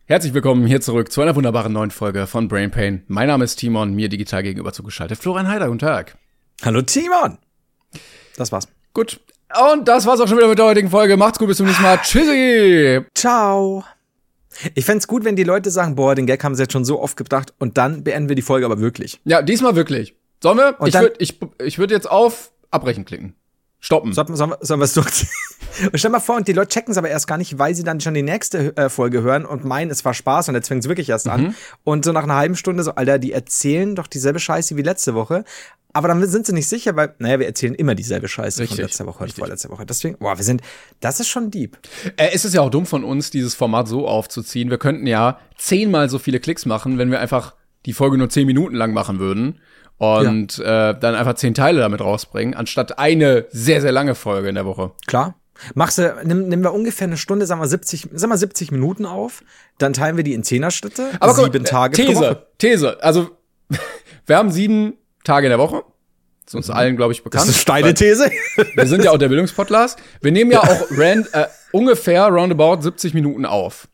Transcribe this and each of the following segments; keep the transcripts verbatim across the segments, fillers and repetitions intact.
Herzlich willkommen hier zurück zu einer wunderbaren neuen Folge von Brain Pain. Mein Name ist Timon, mir digital gegenüber zugeschaltet Florian Heider, guten Tag. Hallo Timon. Das war's. Gut. Und das war's auch schon wieder mit der heutigen Folge. Macht's gut, bis zum nächsten Mal. Tschüssi. Ciao. Ich fänd's gut, wenn die Leute sagen, boah, den Gag haben sie jetzt schon so oft gebracht und dann beenden wir die Folge aber wirklich. Ja, diesmal wirklich. Sollen wir? Und ich dann- würde ich, ich würd jetzt auf Abbrechen klicken. Stoppen. Sollen wir, sollen wir, sollen wir es durchziehen? Und stell mal vor, und die Leute checken es aber erst gar nicht, weil sie dann schon die nächste äh, Folge hören und meinen, es war Spaß und jetzt fängt es wirklich erst an. Und so nach einer halben Stunde so, Alter, die erzählen doch dieselbe Scheiße wie letzte Woche. Aber dann sind sie nicht sicher, weil, naja, wir erzählen immer dieselbe Scheiße Richtig, von letzter Woche und richtig. vorletzter Woche. Deswegen, boah, wir sind, das ist schon deep. Äh, es ist ja auch dumm von uns, dieses Format so aufzuziehen. Wir könnten ja zehnmal so viele Klicks machen, wenn wir einfach die Folge nur zehn Minuten lang machen würden. Und äh, dann einfach zehn Teile damit rausbringen, anstatt eine sehr, sehr lange Folge in der Woche. Klar. Machst du, nimm, nehmen wir ungefähr eine Stunde, sagen wir siebzig, sagen wir siebzig Minuten auf, dann teilen wir die in Zehnerschritte, Aber guck, sieben äh, Tage pro These, Woche. These. Also, wir haben sieben Tage in der Woche. Das ist uns allen, glaube ich, bekannt. Das ist steile These. Wir sind ja auch der Bildungspodcast. Wir nehmen ja auch rand, äh, ungefähr roundabout siebzig Minuten auf.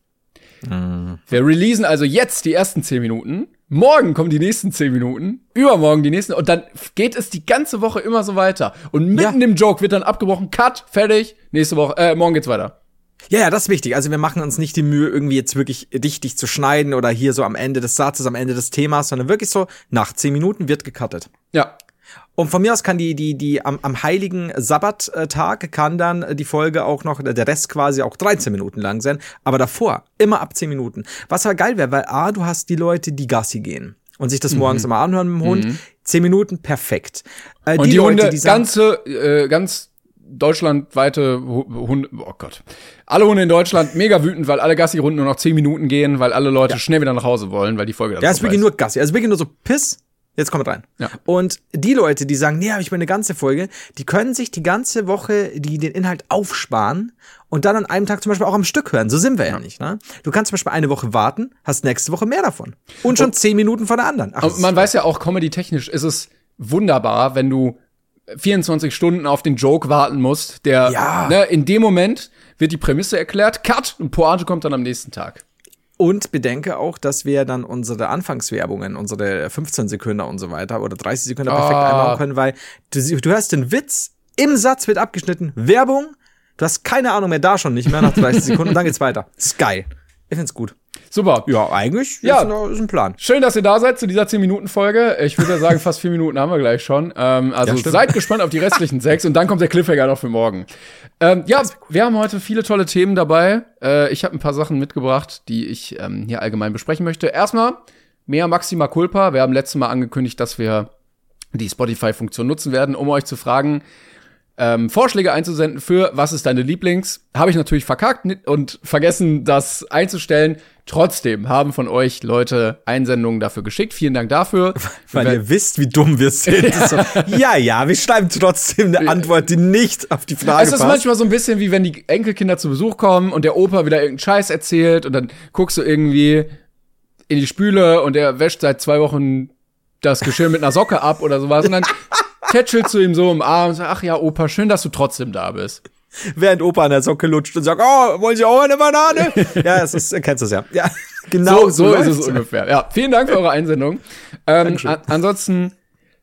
Wir releasen also jetzt die ersten zehn Minuten. Morgen kommen die nächsten zehn Minuten. Übermorgen die nächsten. Und dann geht es die ganze Woche immer so weiter. Und mitten Ja. im Joke wird dann abgebrochen. Cut, fertig. Nächste Woche, äh, morgen geht's weiter. Ja, ja, das ist wichtig. Also wir machen uns nicht die Mühe, irgendwie jetzt wirklich richtig zu schneiden oder hier so am Ende des Satzes, am Ende des Themas, sondern wirklich so, nach zehn Minuten wird gecuttet. Ja. Und von mir aus kann die, die, die am, am heiligen Sabbattag kann dann die Folge auch noch, der Rest quasi auch dreizehn Minuten lang sein. Aber davor, immer ab zehn Minuten. Was aber geil wäre, weil A, du hast die Leute, die Gassi gehen und sich das morgens immer anhören mit dem Hund. zehn Minuten, perfekt. Äh, Und die, Hunde, die sagen, ganze, äh, ganz deutschlandweite Hu- Hunde, oh Gott. Alle Hunde in Deutschland mega wütend, weil alle Gassi-Runden nur noch zehn Minuten gehen, weil alle Leute schnell wieder nach Hause wollen, weil die Folge dann ja, es ist vorbei wirklich nur Gassi. Also wirklich nur so Piss. Jetzt kommt rein. Ja. Und die Leute, die sagen, nee, habe ich mir eine ganze Folge, die können sich die ganze Woche die den Inhalt aufsparen und dann an einem Tag zum Beispiel auch am Stück hören. So sind wir ja, nicht. Ne? Du kannst zum Beispiel eine Woche warten, hast nächste Woche mehr davon. Und schon zehn Minuten von der anderen. Ach, Und man weiß ja auch, comedy-technisch ist es wunderbar, wenn du vierundzwanzig Stunden auf den Joke warten musst, der, Ja. ne, in dem Moment wird die Prämisse erklärt, Cut, und Pointe kommt dann am nächsten Tag. Und bedenke auch, dass wir dann unsere Anfangswerbungen, unsere fünfzehn Sekunden und so weiter oder dreißig Sekunden perfekt Ah. einbauen können, weil du, du hörst den Witz, im Satz wird abgeschnitten, Werbung, du hast keine Ahnung mehr, da schon nicht mehr nach dreißig Sekunden und dann geht's weiter. Das ist geil. Ich find's gut. Super. Ja, eigentlich Ja. Ist, ein, ist ein Plan. Schön, dass ihr da seid zu dieser zehn Minuten Folge. Ich würde ja sagen, fast vier Minuten haben wir gleich schon. Ähm, also Ja, stimmt. seid gespannt auf die restlichen sechs und dann kommt der Cliffhanger noch für morgen. Ähm, ja, wir haben heute viele tolle Themen dabei. Äh, ich habe ein paar Sachen mitgebracht, die ich ähm, hier allgemein besprechen möchte. Erstmal mehr Maxima Culpa. Wir haben letztes Mal angekündigt, dass wir die Spotify-Funktion nutzen werden, um euch zu fragen, ähm, Vorschläge einzusenden für was ist deine Lieblings. Habe ich natürlich verkackt und vergessen, das einzustellen. Trotzdem haben von euch Leute Einsendungen dafür geschickt. Vielen Dank dafür. Weil Wir- ihr wisst, wie dumm wir sind. Ja, so, ja, ja, wir schreiben trotzdem eine Antwort, die nicht auf die Frage es ist passt. manchmal so ein bisschen wie wenn die Enkelkinder zu Besuch kommen und der Opa wieder irgendeinen Scheiß erzählt und dann guckst du irgendwie in die Spüle und er wäscht seit zwei Wochen das Geschirr mit einer Socke ab oder sowas und dann tätschelst du ihm so im Arm und sagst, ach ja, Opa, schön, dass du trotzdem da bist. Während Opa an der Socke lutscht und sagt, oh, wollen Sie auch eine Banane? Ja, das ist, kennst du es ja. Ja, genau So, so ist es läuft's. ungefähr. Ja, vielen Dank für eure Einsendung. Ähm, Dankeschön. an, ansonsten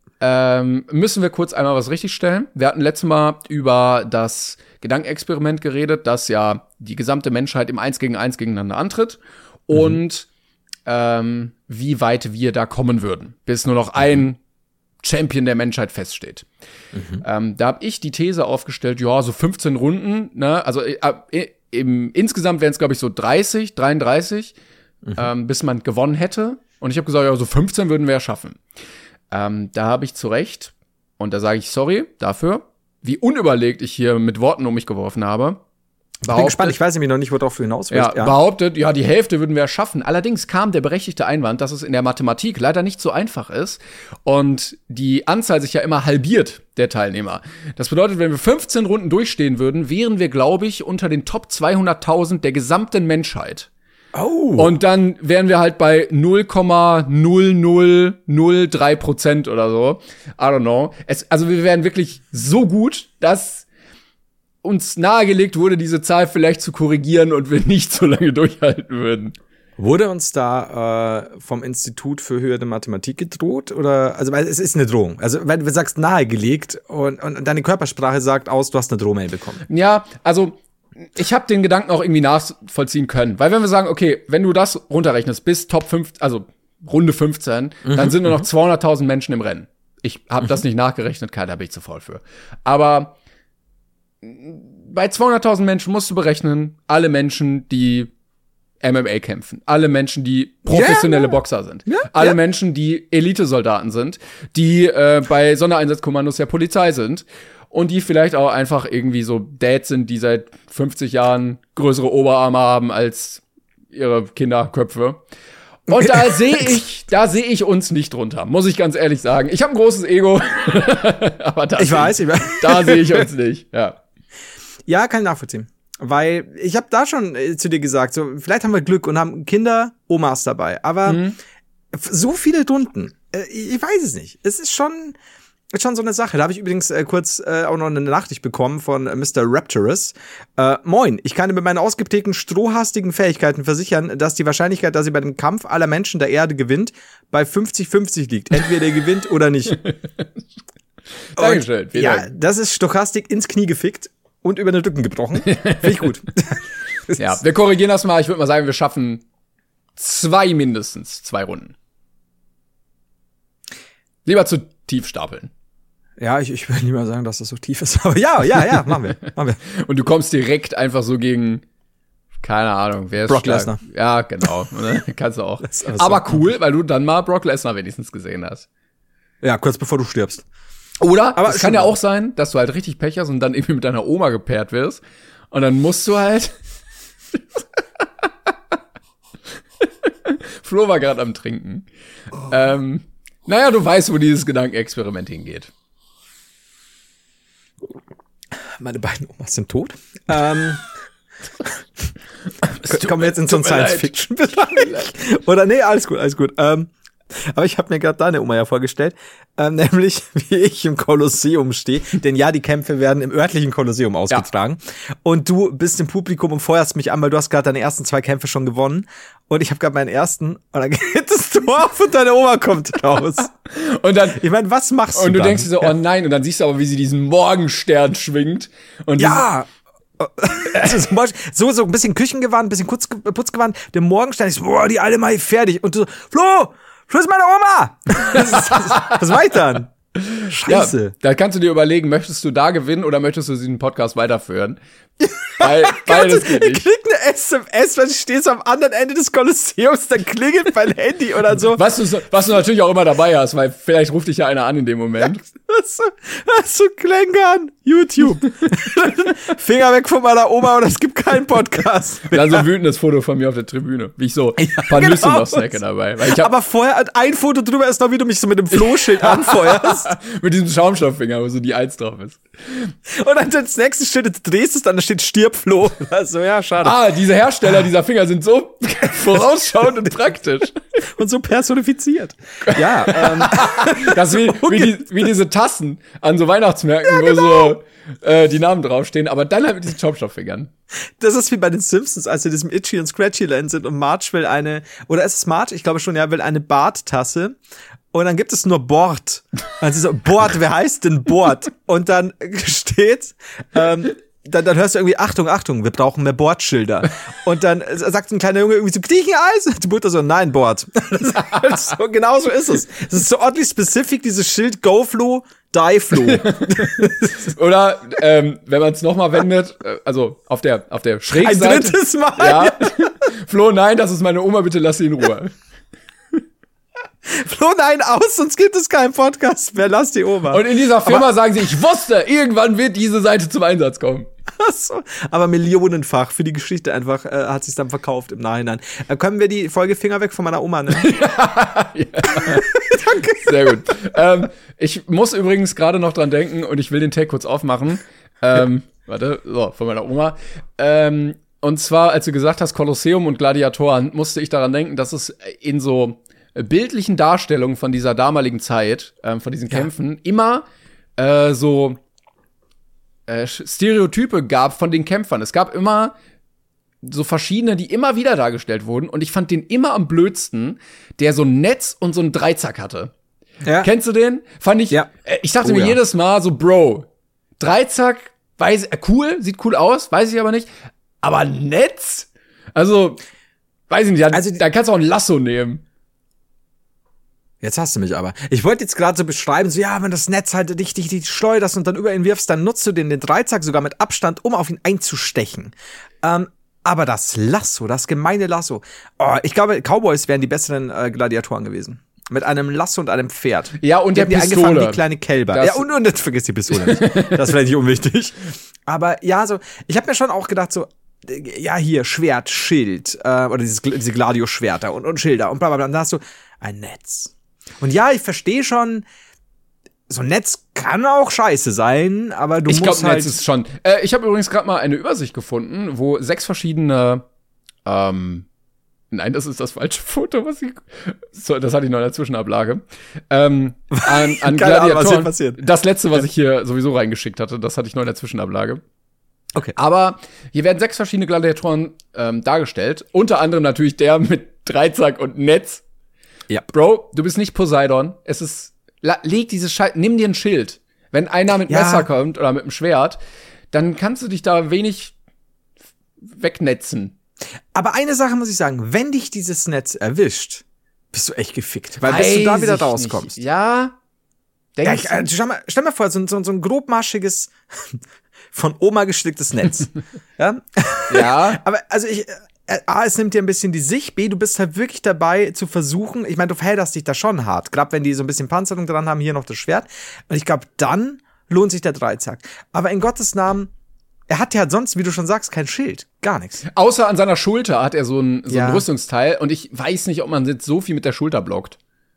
ähm, müssen wir kurz einmal was richtigstellen. Wir hatten letztes Mal über das Gedankenexperiment geredet, dass ja die gesamte Menschheit im Eins gegen Eins gegeneinander antritt und ähm, wie weit wir da kommen würden, bis nur noch ein Champion der Menschheit feststeht. Ähm, da habe ich die These aufgestellt, ja, so fünfzehn Runden, ne, also äh, äh, im, insgesamt wären es, glaube ich, so dreißig, dreiunddreißig, ähm, bis man gewonnen hätte. Und ich habe gesagt, ja, so fünfzehn würden wir ja schaffen. Ähm, da habe ich zu Recht, und da sage ich sorry dafür, wie unüberlegt ich hier mit Worten um mich geworfen habe. Ich bin gespannt, ich weiß nämlich noch nicht, worauf du hinaus willst. Ja, behauptet, ja, die Hälfte würden wir schaffen. Allerdings kam der berechtigte Einwand, dass es in der Mathematik leider nicht so einfach ist und die Anzahl sich ja immer halbiert, der Teilnehmer. Das bedeutet, wenn wir fünfzehn Runden durchstehen würden, wären wir, glaube ich, unter den Top zweihunderttausend der gesamten Menschheit. Oh. Und dann wären wir halt bei null Komma null null null drei Prozent oder so. I don't know. Es, also wir wären wirklich so gut, dass uns nahegelegt wurde, diese Zahl vielleicht zu korrigieren und wir nicht so lange durchhalten würden. Wurde uns da äh, vom Institut für höhere Mathematik gedroht? Oder, also, weil es ist eine Drohung. Also, weil du sagst nahegelegt und, und deine Körpersprache sagt aus, du hast eine Drohmail bekommen. Ja, also, ich habe den Gedanken auch irgendwie nachvollziehen können. Weil wenn wir sagen, okay, wenn du das runterrechnest bis Top fünf, also Runde fünfzehn, mhm, dann sind nur noch zweihunderttausend Menschen im Rennen. Ich habe mhm. das nicht nachgerechnet, da bin ich zu faul für. Aber bei zweihunderttausend Menschen musst du berechnen, alle Menschen, die M M A kämpfen, alle Menschen, die professionelle yeah, Boxer sind, yeah, alle yeah. Menschen, die Elitesoldaten sind, die äh, bei Sondereinsatzkommandos der Polizei sind und die vielleicht auch einfach irgendwie so Dads sind, die seit fünfzig Jahren größere Oberarme haben als ihre Kinderköpfe. Und da sehe ich, da sehe ich uns nicht drunter, muss ich ganz ehrlich sagen. Ich habe ein großes Ego, aber da ich weiß, ich weiß. Da sehe ich uns nicht. Ja, ja, kann ich nachvollziehen. Weil ich habe da schon äh, zu dir gesagt, so vielleicht haben wir Glück und haben Kinder, Omas dabei. Aber mhm. so viele Runden, äh, ich weiß es nicht. Es ist schon, ist schon so eine Sache. Da habe ich übrigens äh, kurz äh, auch noch eine Nachricht bekommen von äh, Mister Rapturous. Äh, Moin, ich kann mit meinen ausgeprägten strohhastigen Fähigkeiten versichern, dass die Wahrscheinlichkeit, dass sie bei dem Kampf aller Menschen der Erde gewinnt, bei fünfzig fünfzig liegt. Entweder er gewinnt oder nicht. Dankeschön. Ja, Dank. Das ist Stochastik ins Knie gefickt. Und über den Rücken gebrochen. Finde ich gut. Ja, wir korrigieren das mal. Ich würde mal sagen, wir schaffen zwei mindestens, zwei Runden. Lieber zu tief stapeln. Ja, ich, ich will nicht mal sagen, dass das so tief ist. Aber ja, ja, ja, machen wir. Machen wir. Und du kommst direkt einfach so gegen, keine Ahnung, wer ist Brock Lesnar. Ja, genau. Kannst du auch. Aber cool, weil du dann mal Brock Lesnar wenigstens gesehen hast. Ja, kurz bevor du stirbst. Oder aber es kann ja auch sein, dass du halt richtig Pech hast und dann irgendwie mit deiner Oma gepaart wirst. Und dann musst du halt Flo war gerade am Trinken. Oh. Ähm, naja, du weißt, wo dieses Gedankenexperiment hingeht. Meine beiden Omas sind tot. Ähm, kommen wir jetzt in so einen Science-Fiction-Bereich? Oder nee, alles gut, alles gut. Ähm, Aber ich habe mir gerade deine Oma ja vorgestellt, ähm, nämlich wie ich im Kolosseum stehe. Denn ja, die Kämpfe werden im örtlichen Kolosseum ausgetragen. Ja. Und du bist im Publikum und feuerst mich an, weil du hast gerade deine ersten zwei Kämpfe schon gewonnen. Und ich habe gerade meinen ersten und dann geht das Tor auf und deine Oma kommt raus. Und dann, ich meine, was machst du Und du dann? denkst dir so, oh nein, und dann siehst du aber, wie sie diesen Morgenstern schwingt. Und ja! Also zum Beispiel, so, so ein bisschen Küchengewand, ein bisschen Putzgewand. Der Morgenstern ist, boah, die alle mal fertig. Und du so, Flo! Schluss meine Oma! Das ist, das, was mach ich dann? Scheiße. Ja, da kannst du dir überlegen, möchtest du da gewinnen oder möchtest du diesen Podcast weiterführen? Weil, weil das geht nicht. Ich krieg eine S M S, wenn du stehst am anderen Ende des Kolosseums, dann klingelt mein Handy oder so. Was du, was du natürlich auch immer dabei hast, weil vielleicht ruft dich ja einer an in dem Moment. Was so, was so Klängern, YouTube. Finger weg von meiner Oma und es gibt keinen Podcast mehr. Dann so ein wütendes Foto von mir auf der Tribüne, wie ich so ein paar Nüsse noch snacke dabei. Weil ich hab Aber vorher, ein Foto drüber ist noch, wie du mich so mit dem Flohschild anfeuerst. Mit diesem Schaumstofffinger, wo so die Eins drauf ist. Und dann das nächste Steht, du drehst es dann, da steht Stirb Flo. Also ja, schade. Ah, diese Hersteller dieser Finger sind so vorausschauend und praktisch. Und so personifiziert. Ja, ähm. Das ist wie, wie, die, wie diese Tassen an so Weihnachtsmärkten, ja, genau. Wo so äh, die Namen draufstehen, aber dann halt mit diesen Schaumstofffingern. Das ist wie bei den Simpsons, als sie in diesem Itchy und Scratchy Land sind und Marge will eine, oder ist es Marge? Ich glaube schon, ja, will eine Barttasse. Und dann gibt es nur Bord. Und sie so, Bord, wer heißt denn Bord? Und dann steht, ähm, dann, dann hörst du irgendwie, Achtung, Achtung, wir brauchen mehr Bordschilder. Und dann sagt ein kleiner Junge irgendwie so, krieg ich ein Eis? Die Mutter so, nein, Bord. Das so, genau so ist es. Es ist so oddly specific, dieses Schild, Go Flo, Die Flo. Oder, ähm, wenn man es nochmal wendet, also auf der, auf der Schrägseite. Ein drittes Mal? Ja. Flo, nein, das ist meine Oma, bitte lass sie in Ruhe. Flo, nein, aus, sonst gibt es keinen Podcast mehr, lass die Oma. Und in dieser Firma aber sagen sie, ich wusste, irgendwann wird diese Seite zum Einsatz kommen. Ach so. Aber millionenfach für die Geschichte einfach äh, hat sich's dann verkauft im Nachhinein. Äh, können wir die Folge Finger weg von meiner Oma nennen? Ja. Danke. Sehr gut. Ähm, ich muss übrigens gerade noch dran denken und ich will den Take kurz aufmachen. Ähm, warte, so, von meiner Oma. Ähm, und zwar, als du gesagt hast, Kolosseum und Gladiatoren, musste ich daran denken, dass es in so bildlichen Darstellungen von dieser damaligen Zeit, ähm, von diesen Kämpfen, ja. immer äh, so äh, Stereotype gab von den Kämpfern. Es gab immer so verschiedene, die immer wieder dargestellt wurden. Und ich fand den immer am blödsten, der so ein Netz und so einen Dreizack hatte. Ja. Kennst du den? Fand ich, ja. äh, ich dachte oh, mir ja. jedes Mal so, Bro, Dreizack, weiß, äh, cool, sieht cool aus, weiß ich aber nicht. Aber Netz? Also, weiß ich nicht, dann, also, dann kannst du auch ein Lasso nehmen. Jetzt hast du mich aber. Ich wollte jetzt gerade so beschreiben, so ja, wenn das Netz halt dich, dich, dich schleuderst und dann über ihn wirfst, dann nutzt du den, den Dreizack sogar mit Abstand, um auf ihn einzustechen. Ähm, aber das Lasso, das gemeine Lasso. Oh, ich glaube, Cowboys wären die besseren äh, Gladiatoren gewesen. Mit einem Lasso und einem Pferd. Ja, und die der haben die Pistole. Eingefangen wie kleine Kälber. Das ja, und, und jetzt vergiss die Pistole nicht. Das ist vielleicht nicht unwichtig. Aber ja, so, ich habe mir schon auch gedacht, so, ja, hier, Schwert, Schild, äh, oder dieses, diese Gladio-Schwerter und, und Schilder und bla bla bla. Und dann hast du ein Netz. Und ja, ich verstehe schon, so ein Netz kann auch scheiße sein, aber du ich musst glaub, halt... Ich glaube, Netz ist schon... Äh, ich habe übrigens gerade mal eine Übersicht gefunden, wo sechs verschiedene... Ähm, nein, das ist das falsche Foto, was ich... So, das hatte ich noch in der Zwischenablage. Ähm, an an Gladiatoren. Was hier passiert. Das letzte, was ja. ich hier sowieso reingeschickt hatte, das hatte ich noch in der Zwischenablage. Okay. Aber hier werden sechs verschiedene Gladiatoren ähm, dargestellt. Unter anderem natürlich der mit Dreizack und Netz. Ja. Bro, du bist nicht Poseidon. Es ist, leg dieses Scheiß, nimm dir ein Schild. Wenn einer mit ja. Messer kommt oder mit einem Schwert, dann kannst du dich da wenig wegnetzen. Aber eine Sache muss ich sagen, wenn dich dieses Netz erwischt, bist du echt gefickt. Weil bis du da wieder rauskommst. Nicht. Ja. ja ich, äh, stell, mal, stell mal vor, so, so, so ein grobmaschiges, von Oma gesticktes Netz. ja. Ja. Aber also ich, A, es nimmt dir ein bisschen die Sicht, B, du bist halt wirklich dabei zu versuchen, ich meine, du verhältst dich da schon hart, gerade wenn die so ein bisschen Panzerung dran haben, hier noch das Schwert. Und ich glaube, dann lohnt sich der Dreizack. Aber in Gottes Namen, er hat ja sonst, wie du schon sagst, kein Schild. Gar nichts. Außer an seiner Schulter hat er so ein, so ja. ein Rüstungsteil. Und ich weiß nicht, ob man jetzt so viel mit der Schulter blockt.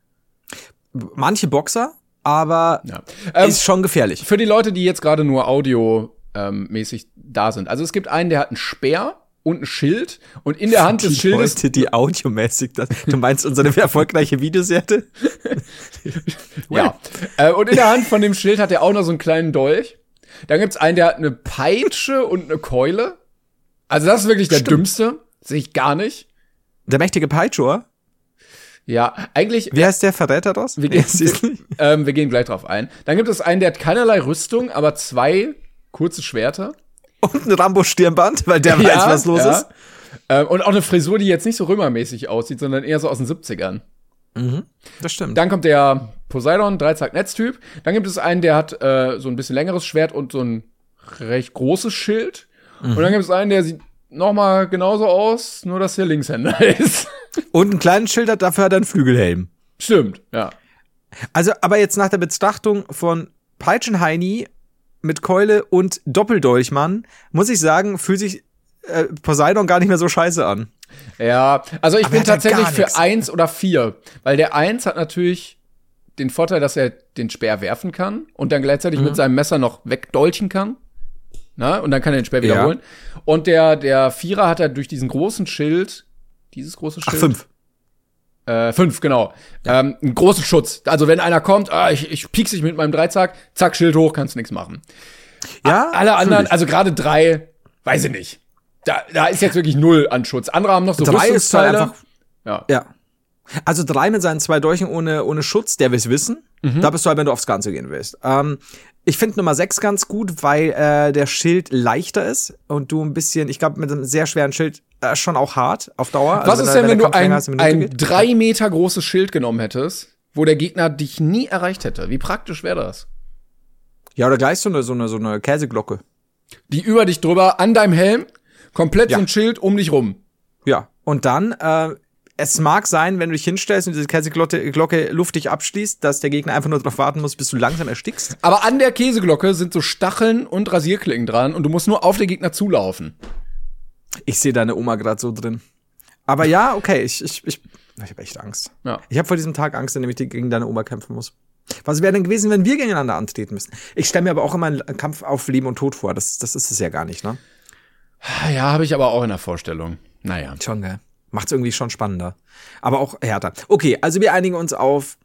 Manche Boxer, aber ja. ähm, ist schon gefährlich. Für die Leute, die jetzt gerade nur audiomäßig da sind. Also es gibt einen, der hat einen Speer und ein Schild und in der Hand die des Schildes. Leute, die audiomäßig das. Du meinst unsere erfolgreiche Videoserie? ja. Äh, und in der Hand von dem Schild hat er auch noch so einen kleinen Dolch. Dann gibt's einen, der hat eine Peitsche und eine Keule. Also das ist wirklich der Stimmt. dümmste. Sehe ich gar nicht. Der mächtige Peitschor? Ja, eigentlich. Wer ist der Verräter das? Wir gehen, wir, ähm, wir gehen gleich drauf ein. Dann gibt es einen, der hat keinerlei Rüstung, aber zwei kurze Schwerter. Und ein Rambo-Stirnband, weil der ja, weiß, was los ja. ist. Ähm, und auch eine Frisur, die jetzt nicht so römermäßig aussieht, sondern eher so aus den siebzigern. Mhm, das stimmt. Dann kommt der Poseidon, Dreizack-Netztyp. Dann gibt es einen, der hat äh, so ein bisschen längeres Schwert und so ein recht großes Schild. Mhm. Und dann gibt es einen, der sieht noch mal genauso aus, nur dass der Linkshänder ist. Und einen kleinen Schild hat, dafür hat er einen Flügelhelm. Stimmt, ja. Also, aber jetzt nach der Betrachtung von Peitschenheini mit Keule und Doppeldolchmann, muss ich sagen, fühlt sich äh, Poseidon gar nicht mehr so scheiße an. Ja, also ich aber bin tatsächlich für nix. eins oder vier. Weil der eins hat natürlich den Vorteil, dass er den Speer werfen kann und dann gleichzeitig mhm. mit seinem Messer noch wegdolchen kann. Na, und dann kann er den Speer wiederholen. Ja. Und der, der Vierer hat er durch diesen großen Schild, dieses große Schild. Ach, fünf. Äh, fünf, genau. Ja. Ähm, einen großen Schutz. Also wenn einer kommt, ah, ich, ich piekse dich mit meinem Dreizack, zack, Schild hoch, kannst nichts machen. Ja. A- alle anderen, also gerade drei, weiß ich nicht. Da, da ist jetzt wirklich null an Schutz. Andere haben noch so drei ist halt einfach, ja. ja. Also drei mit seinen zwei Dolchen ohne, ohne Schutz, der will's wissen. Mhm. Da bist du halt, wenn du aufs Ganze gehen willst. Ähm, ich finde Nummer sechs ganz gut, weil äh, der Schild leichter ist und du ein bisschen, ich glaube, mit einem sehr schweren Schild äh, schon auch hart auf Dauer. Was also, ist wenn, denn, wenn, wenn du ein, hast, ein drei Meter großes Schild genommen hättest, wo der Gegner dich nie erreicht hätte? Wie praktisch wäre das? Ja, oder gleich so eine, so eine, so eine Käseglocke. Die über dich drüber, an deinem Helm, komplett ja. so ein Schild um dich rum. Ja, und dann, äh, es mag sein, wenn du dich hinstellst und diese Käseglocke Glocke luftig abschließt, dass der Gegner einfach nur darauf warten muss, bis du langsam erstickst. Aber an der Käseglocke sind so Stacheln und Rasierklingen dran und du musst nur auf den Gegner zulaufen. Ich sehe deine Oma gerade so drin. Aber ja, okay, ich ich ich, ich habe echt Angst. Ja. Ich habe vor diesem Tag Angst, indem ich gegen deine Oma kämpfen muss. Was wäre denn gewesen, wenn wir gegeneinander antreten müssen? Ich stelle mir aber auch immer einen Kampf auf Leben und Tod vor. Das, das ist es ja gar nicht, ne? Ja, habe ich aber auch in der Vorstellung. Naja. Schon, gell? Macht's irgendwie schon spannender. Aber auch härter. Okay, also wir einigen uns auf,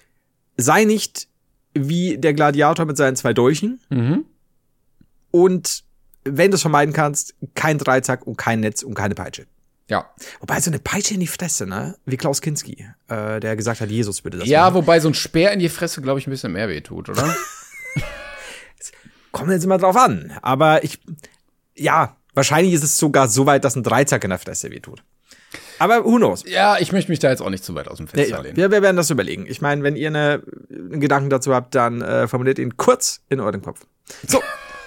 sei nicht wie der Gladiator mit seinen zwei Dolchen. Mhm. Und wenn du es vermeiden kannst, kein Dreizack und kein Netz und keine Peitsche. Ja. Wobei so eine Peitsche in die Fresse, ne? Wie Klaus Kinski, äh, der gesagt hat, Jesus würde das Ja, machen. wobei so ein Speer in die Fresse, glaube ich, ein bisschen mehr wehtut, oder? Kommt jetzt immer drauf an. Aber ich, ja, wahrscheinlich ist es sogar so weit, dass ein Dreizack in der Fresse wehtut. Aber who knows? Ja, ich möchte mich da jetzt auch nicht zu weit aus dem Fenster Ja, lehnen. wir, wir werden das überlegen. Ich meine, wenn ihr eine, einen Gedanken dazu habt, dann äh, formuliert ihn kurz in eurem Kopf. So.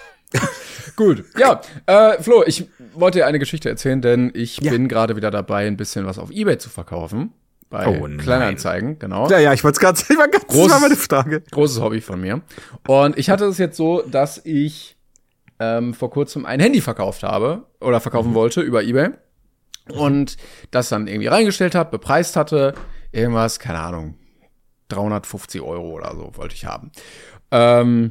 Gut. Ja, äh, Flo, ich wollte dir eine Geschichte erzählen, denn ich Ja. bin gerade wieder dabei, ein bisschen was auf eBay zu verkaufen. Bei Oh nein. Kleinanzeigen, genau. Ja, ja, ich wollte es gerade sagen. Das Großes- war meine Frage. Großes Hobby von mir. Und ich hatte es jetzt so, dass ich ähm, vor kurzem ein Handy verkauft habe oder verkaufen wollte über eBay. Und das dann irgendwie reingestellt habe, bepreist hatte, irgendwas, keine Ahnung, dreihundertfünfzig Euro oder so wollte ich haben. Ähm,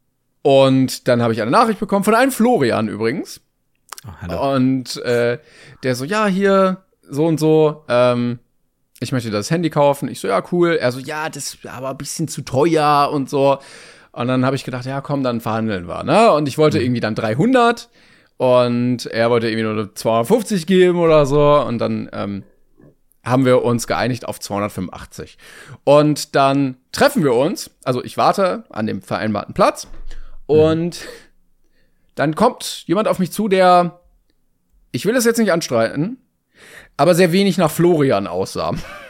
und dann habe ich eine Nachricht bekommen von einem Florian übrigens. Oh, hallo. Und äh, der so, ja, hier, so und so, ähm, ich möchte das Handy kaufen. Ich so, ja, cool. Er so, ja, das ist aber ein bisschen zu teuer und so. Und dann habe ich gedacht, ja, komm, dann verhandeln wir, ne? Und ich wollte irgendwie dann dreihundert. Und er wollte irgendwie nur zweihundertfünfzig geben oder so. Und dann ähm, haben wir uns geeinigt auf zweihundertfünfundachtzig. Und dann treffen wir uns. Also ich warte an dem vereinbarten Platz. Und mhm. dann kommt jemand auf mich zu, der, ich will es jetzt nicht anstreiten, aber sehr wenig nach Florian aussah.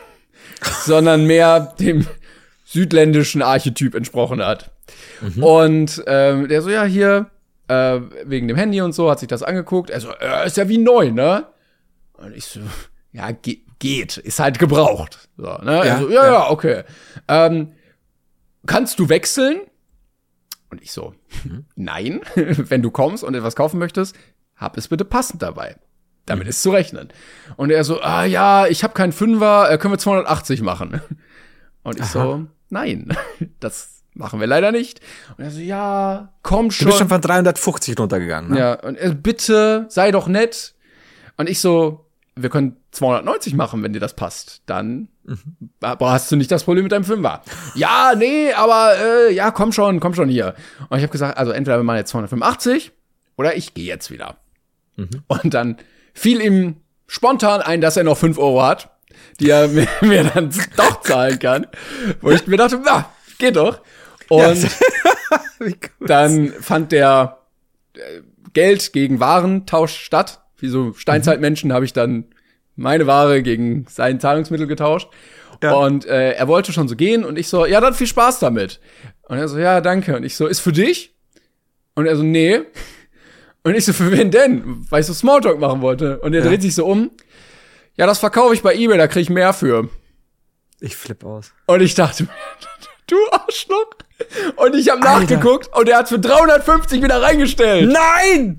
Sondern mehr dem südländischen Archetyp entsprochen hat. Mhm. Und ähm, der so, ja, hier, Äh, wegen dem Handy und so, hat sich das angeguckt. Er so, äh, ist ja wie neu, ne? Und ich so, ja, ge- geht, ist halt gebraucht. So, ne? Ja, er so, ja, ja. ja, okay. Ähm, kannst du wechseln? Und ich so, mhm. nein, wenn du kommst und etwas kaufen möchtest, hab es bitte passend dabei. Damit mhm. ist zu rechnen. Und er so, ah ja, ich habe keinen Fünfer, äh, können wir zweihundertachtzig machen? Und ich Aha. so, nein, das machen wir leider nicht. Und er so, ja, komm schon. Du bist schon von dreihundertfünfzig runtergegangen, ne? Ja, und er, bitte, sei doch nett. Und ich so, wir können zweihundertneunzig machen, wenn dir das passt. Dann mhm. hast du nicht das Problem mit deinem Fünfer. Ja, nee, aber, äh, ja, komm schon, komm schon hier. Und ich habe gesagt, also entweder wir machen jetzt zweihundertfünfundachtzig oder ich gehe jetzt wieder. Mhm. Und dann fiel ihm spontan ein, dass er noch fünf Euro hat, die er mir, mir dann doch zahlen kann. Wo ich mir dachte, na, geht doch. Und ja. dann fand der äh, Geld gegen Warentausch statt. Wie so Steinzeitmenschen mhm. habe ich dann meine Ware gegen sein Zahlungsmittel getauscht. Ja. Und äh, er wollte schon so gehen und ich so, ja, dann viel Spaß damit. Und er so, ja, danke. Und ich so, ist für dich? Und er so, nee. Und ich so, für wen denn? Weil ich so Smalltalk machen wollte. Und er ja. dreht sich so um. Ja, das verkaufe ich bei eBay, da kriege ich mehr für. Ich flipp aus. Und ich dachte mir, du Arschloch. Und ich habe nachgeguckt und er hat für dreihundertfünfzig wieder reingestellt. Nein!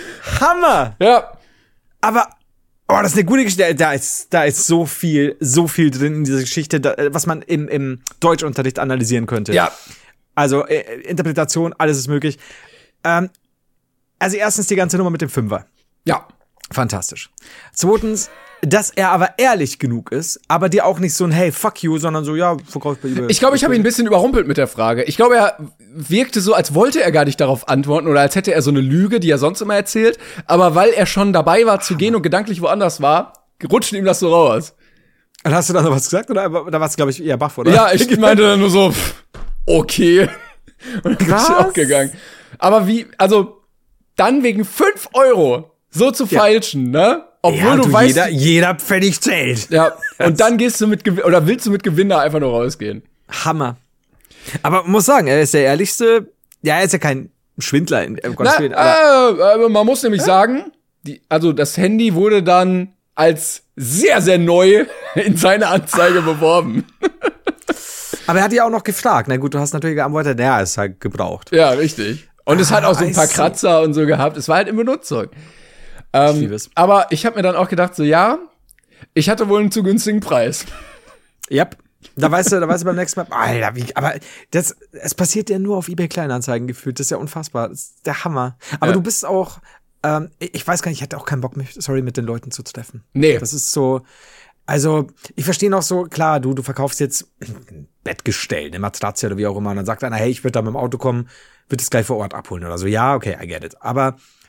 Hammer! Ja. Aber, oh, das ist eine gute Geschichte. Da ist, da ist so viel, so viel drin in dieser Geschichte, da, was man im, im Deutschunterricht analysieren könnte. Ja. Also, äh, Interpretation, alles ist möglich. Ähm, also erstens die ganze Nummer mit dem Fünfer. Ja. Fantastisch. Zweitens, dass er aber ehrlich genug ist, aber dir auch nicht so ein Hey, fuck you, sondern so, ja, verkauft bei eBay. Ich glaube, ich habe ihn ein bisschen überrumpelt mit der Frage. Ich glaube, er wirkte so, als wollte er gar nicht darauf antworten oder als hätte er so eine Lüge, die er sonst immer erzählt. Aber weil er schon dabei war zu gehen und gedanklich woanders war, rutschte ihm das so raus. Und hast du da noch was gesagt oder, oder warst du, glaube ich, eher baff, oder? Ja, ich meinte dann nur so, pff, okay. Und dann bin ich auch gegangen. Aber wie, also, dann wegen fünf Euro so zu ja. feilschen, ne? Obwohl ja, du, du weißt, jeder, jeder Pfennig zählt. Ja, und dann gehst du mit Gewinn, oder willst du mit Gewinn da einfach nur rausgehen? Hammer. Aber man muss sagen, er ist der ehrlichste, ja, er ist ja kein Schwindler, in um Gottes Willen, aber äh, man muss nämlich äh? sagen, die, also das Handy wurde dann als sehr, sehr neu in seiner Anzeige ah. beworben. Aber er hat ja auch noch gefragt. Na gut, du hast natürlich geantwortet, ja, ist halt gebraucht. Ja, richtig. Und ah, es hat auch so ein paar Kratzer und so gehabt. Es war halt in Benutzung. Ähm, ich liebe es. Aber ich habe mir dann auch gedacht, so ja, ich hatte wohl einen zu günstigen Preis. Ja, yep. Da weißt du, da weißt du beim nächsten Mal, Alter, wie, aber das, es passiert ja nur auf eBay Kleinanzeigen gefühlt. Das ist ja unfassbar. Das ist der Hammer. Aber ja. du bist auch, ähm, ich weiß gar nicht, ich hatte auch keinen Bock, mich, sorry, mit den Leuten zu treffen. Nee. Das ist so, also, ich verstehe noch so, klar, du, du verkaufst jetzt ein Bettgestell, eine Matratze oder wie auch immer. Und dann sagt einer, hey, ich würde da mit dem Auto kommen, würde es gleich vor Ort abholen oder so. Ja, okay, I get it. Aber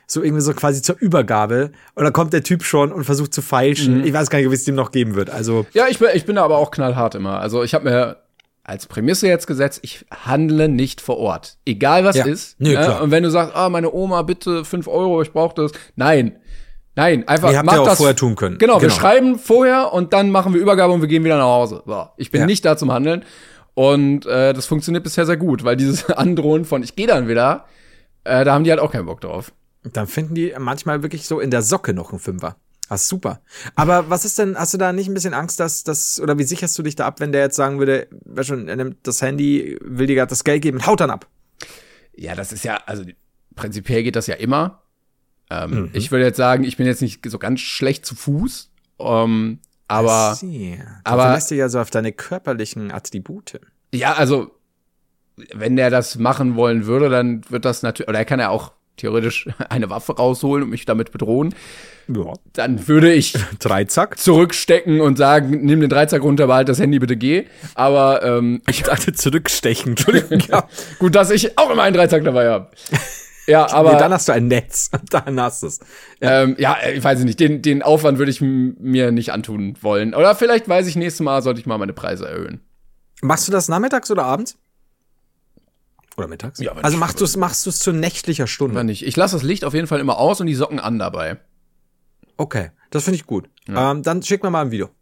so irgendwie so quasi zur Übergabe. Und dann kommt der Typ schon und versucht zu feilschen. Mhm. Ich weiß gar nicht, wie es dem noch geben wird. Also ja, ich bin, ich bin da aber auch knallhart immer. Also ich habe mir als Prämisse jetzt gesetzt, ich handle nicht vor Ort. Egal was ja. ist. Nee, ne? Und wenn du sagst, ah, meine Oma, bitte fünf Euro, ich brauche das. Nein. Nein, einfach ihr habt mach ja auch das vorher tun können. Genau, genau, wir schreiben vorher und dann machen wir Übergabe und wir gehen wieder nach Hause. So, ich bin ja. nicht da zum Handeln. Und äh, das funktioniert bisher sehr gut, weil dieses Androhen von ich gehe dann wieder, äh, da haben die halt auch keinen Bock drauf. Dann finden die manchmal wirklich so in der Socke noch einen Fünfer. Das ist super. Aber was ist denn, hast du da nicht ein bisschen Angst, dass das, oder wie sicherst du dich da ab, wenn der jetzt sagen würde, wer schon, er nimmt das Handy, will dir gerade das Geld geben, haut dann ab? Ja, das ist ja, also prinzipiell geht das ja immer. Ähm, mhm. Ich würde jetzt sagen, ich bin jetzt nicht so ganz schlecht zu Fuß, ähm, aber, du aber verlässt dich ja so auf deine körperlichen Attribute. Ja, also wenn der das machen wollen würde, dann wird das natürlich, oder er kann ja auch theoretisch eine Waffe rausholen und mich damit bedrohen. Ja. Dann würde ich Dreizack zurückstecken und sagen, nimm den Dreizack runter, behalt das Handy, bitte geh. Aber ähm, ich dachte zurückstechen. Entschuldigung. Ja. Gut, dass ich auch immer einen Dreizack dabei habe. Ja, aber nee, dann hast du ein Netz und dann hast du es. Ja. Ähm, ja, ich weiß nicht, den, den Aufwand würde ich m- mir nicht antun wollen. Oder vielleicht weiß ich, nächstes Mal sollte ich mal meine Preise erhöhen. Machst du das nachmittags oder abends? Oder mittags? Ja, also machst du es machst du es zu nächtlicher Stunde? Aber nicht. Ich lasse das Licht auf jeden Fall immer aus und die Socken an dabei. Okay, das finde ich gut. Ja. Ähm, dann schick mir mal ein Video.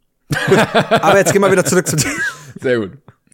Aber jetzt gehen wir wieder zurück zu dir. Sehr gut.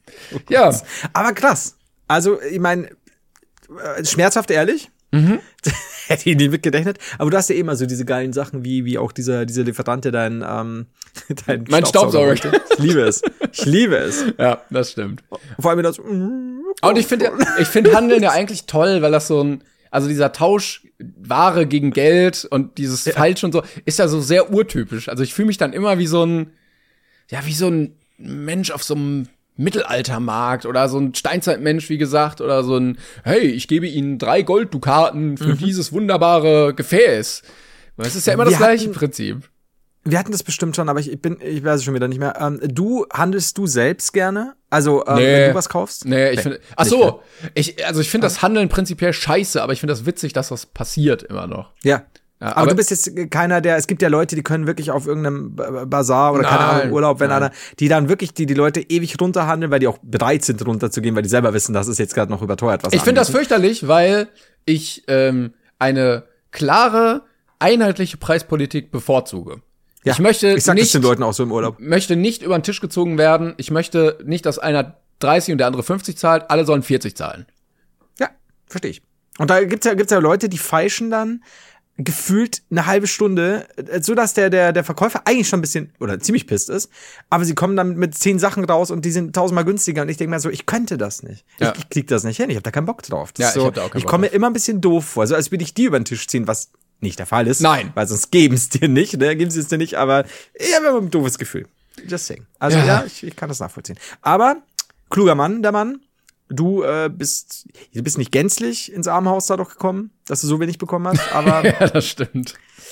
Ja. Aber krass. Also, ich meine, schmerzhaft ehrlich. Mhm. Hätte ich nie mitgerechnet. Aber du hast ja eh immer so diese geilen Sachen, wie wie auch dieser dieser Lieferant, der dein, ähm, dein mein Staubsauger. Staubsauger. Ich liebe es. Ich liebe es. Ja, das stimmt. Vor allem das. Mm, Und ich finde ich finde Handeln ja eigentlich toll, weil das so ein, also dieser Tausch Ware gegen Geld und dieses ja. Falsch und so, ist ja so sehr urtypisch. Also ich fühle mich dann immer wie so ein, ja, wie so ein Mensch auf so einem Mittelaltermarkt oder so ein Steinzeitmensch, wie gesagt, oder so ein, hey, ich gebe Ihnen drei Golddukaten für mhm. dieses wunderbare Gefäß. Es ist ja immer das wir gleiche hatten, Prinzip. Wir hatten das bestimmt schon, aber ich bin, ich weiß es schon wieder nicht mehr. Ähm, du, handelst du selbst gerne? Also, ähm, nee. wenn du was kaufst? Nee, ich nee. finde, ach so, ich, also ich finde das Handeln prinzipiell scheiße, aber ich finde das witzig, dass das passiert immer noch. Ja. Ja, aber, aber du bist jetzt keiner, der, es gibt ja Leute, die können wirklich auf irgendeinem Bazar oder nein, keine Ahnung, Urlaub, wenn nein. einer, die dann wirklich die, die Leute ewig runterhandeln, weil die auch bereit sind runterzugehen, weil die selber wissen, das ist jetzt gerade noch überteuert. Was ich finde das fürchterlich, weil ich ähm, eine klare, einheitliche Preispolitik bevorzuge. Ja, ich möchte ich sag nicht, das den Leuten auch so im Urlaub. möchte nicht über den Tisch gezogen werden. Ich möchte nicht, dass einer dreißig und der andere fünfzig zahlt. Alle sollen vierzig zahlen. Ja, verstehe ich. Und da gibt's ja, gibt's ja Leute, die feilschen dann gefühlt eine halbe Stunde, so dass der, der, der Verkäufer eigentlich schon ein bisschen oder ziemlich pisst ist, aber sie kommen dann mit zehn Sachen raus und die sind tausendmal günstiger und ich denke mir so, ich könnte das nicht. Ja. Ich, ich krieg das nicht hin, ich habe da keinen Bock drauf. Das ja, ist so, ich hab da auch keinen ich Bock komme mir drauf. immer ein bisschen doof vor, so als würde ich die über den Tisch ziehen, was nicht der Fall ist. Nein. Weil sonst geben es dir nicht, ne, geben sie es dir nicht, aber ich habe immer ein doofes Gefühl. Just saying. Also ja, Ja. ja ich, ich kann das nachvollziehen. Aber kluger Mann, der Mann. Du äh, bist du bist nicht gänzlich ins Armenhaus da doch gekommen, dass du so wenig bekommen hast, aber Ja, das stimmt.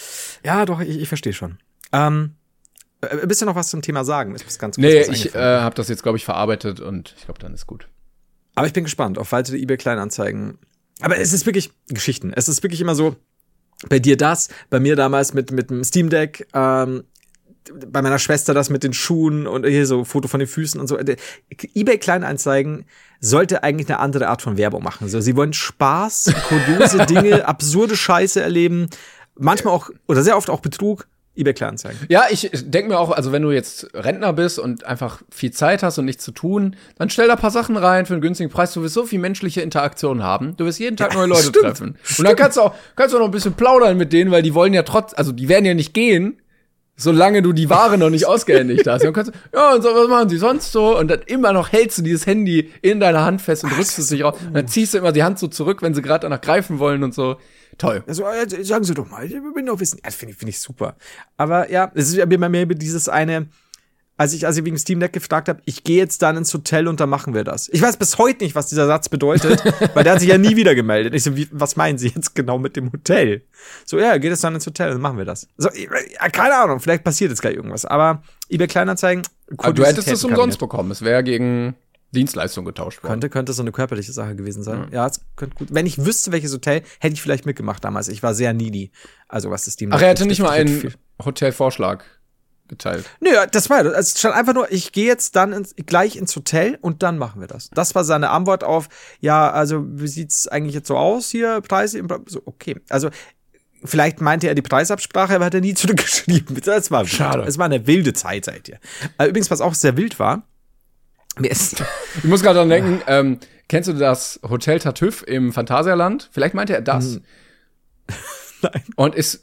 ja, doch, ich, ich verstehe schon. Ähm, äh, willst du noch was zum Thema sagen? Ist was ganz kurz Nee, was ich äh, eingefallen. habe das jetzt, glaube ich, verarbeitet und ich glaube, dann ist gut. Aber ich bin gespannt auf weitere eBay-Kleinanzeigen. Aber es ist wirklich Geschichten. Es ist wirklich immer so, bei dir das, bei mir damals mit mit dem Steam Deck, ähm, bei meiner Schwester das mit den Schuhen und hier so Foto von den Füßen und so. eBay Kleinanzeigen sollte eigentlich eine andere Art von Werbung machen. So, sie wollen Spaß, kuriose Dinge, absurde Scheiße erleben, manchmal auch oder sehr oft auch Betrug. eBay Kleinanzeigen. Ja, ich denke mir auch, also wenn du jetzt Rentner bist und einfach viel Zeit hast und nichts zu tun, dann stell da ein paar Sachen rein für einen günstigen Preis. Du wirst so viel menschliche Interaktion haben. Du wirst jeden Tag neue Leute stimmt, treffen. Stimmt. Und dann kannst du auch, kannst du auch noch ein bisschen plaudern mit denen, weil die wollen ja trotz, also die werden ja nicht gehen, solange du die Ware noch nicht ausgehändigt hast. Und dann kannst du, ja, und so, was machen sie sonst so? Und dann immer noch hältst du dieses Handy in deiner Hand fest und Ach, drückst es nicht raus. Und dann ziehst du immer die Hand so zurück, wenn sie gerade danach greifen wollen und so. Toll. Also, sagen Sie doch mal, ich will doch wissen. Das finde ich, finde ich super. Aber ja, es ist ja bei mir dieses eine, als ich, als ich wegen Steam Deck gefragt habe, ich gehe jetzt dann ins Hotel und dann machen wir das. Ich weiß bis heute nicht, was dieser Satz bedeutet, weil der hat sich ja nie wieder gemeldet. Ich so, wie, was meinen Sie jetzt genau mit dem Hotel? So, ja, geht es dann ins Hotel und dann machen wir das. So, ja, keine Ahnung, vielleicht passiert jetzt gleich irgendwas. Aber eBay Kleinanzeigen, Aber du hättest es umsonst bekommen. Es wäre gegen Dienstleistung getauscht worden. Könnte, könnte so eine körperliche Sache gewesen sein. Ja, ja, es könnte gut. Wenn ich wüsste, welches Hotel, hätte ich vielleicht mitgemacht damals. Ich war sehr needy. Also, was das Steam Ach, er hätte nicht mal einen Hotelvorschlag geteilt. Nö, das war, es stand einfach nur, ich gehe jetzt dann ins, gleich ins Hotel und dann machen wir das. Das war seine Antwort auf, ja, also, wie sieht's eigentlich jetzt so aus hier, Preise? So, okay. Also, vielleicht meinte er die Preisabsprache, aber hat er nie zurückgeschrieben. Das war schade. Es war eine wilde Zeit seitdem. Übrigens, was auch sehr wild war, mir ist ich muss gerade dran denken, ähm, kennst du das Hotel Tartüff im Phantasialand? Vielleicht meinte er das. Nein. Und ist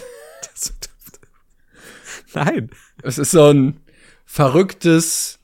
Nein. Es ist so ein verrücktes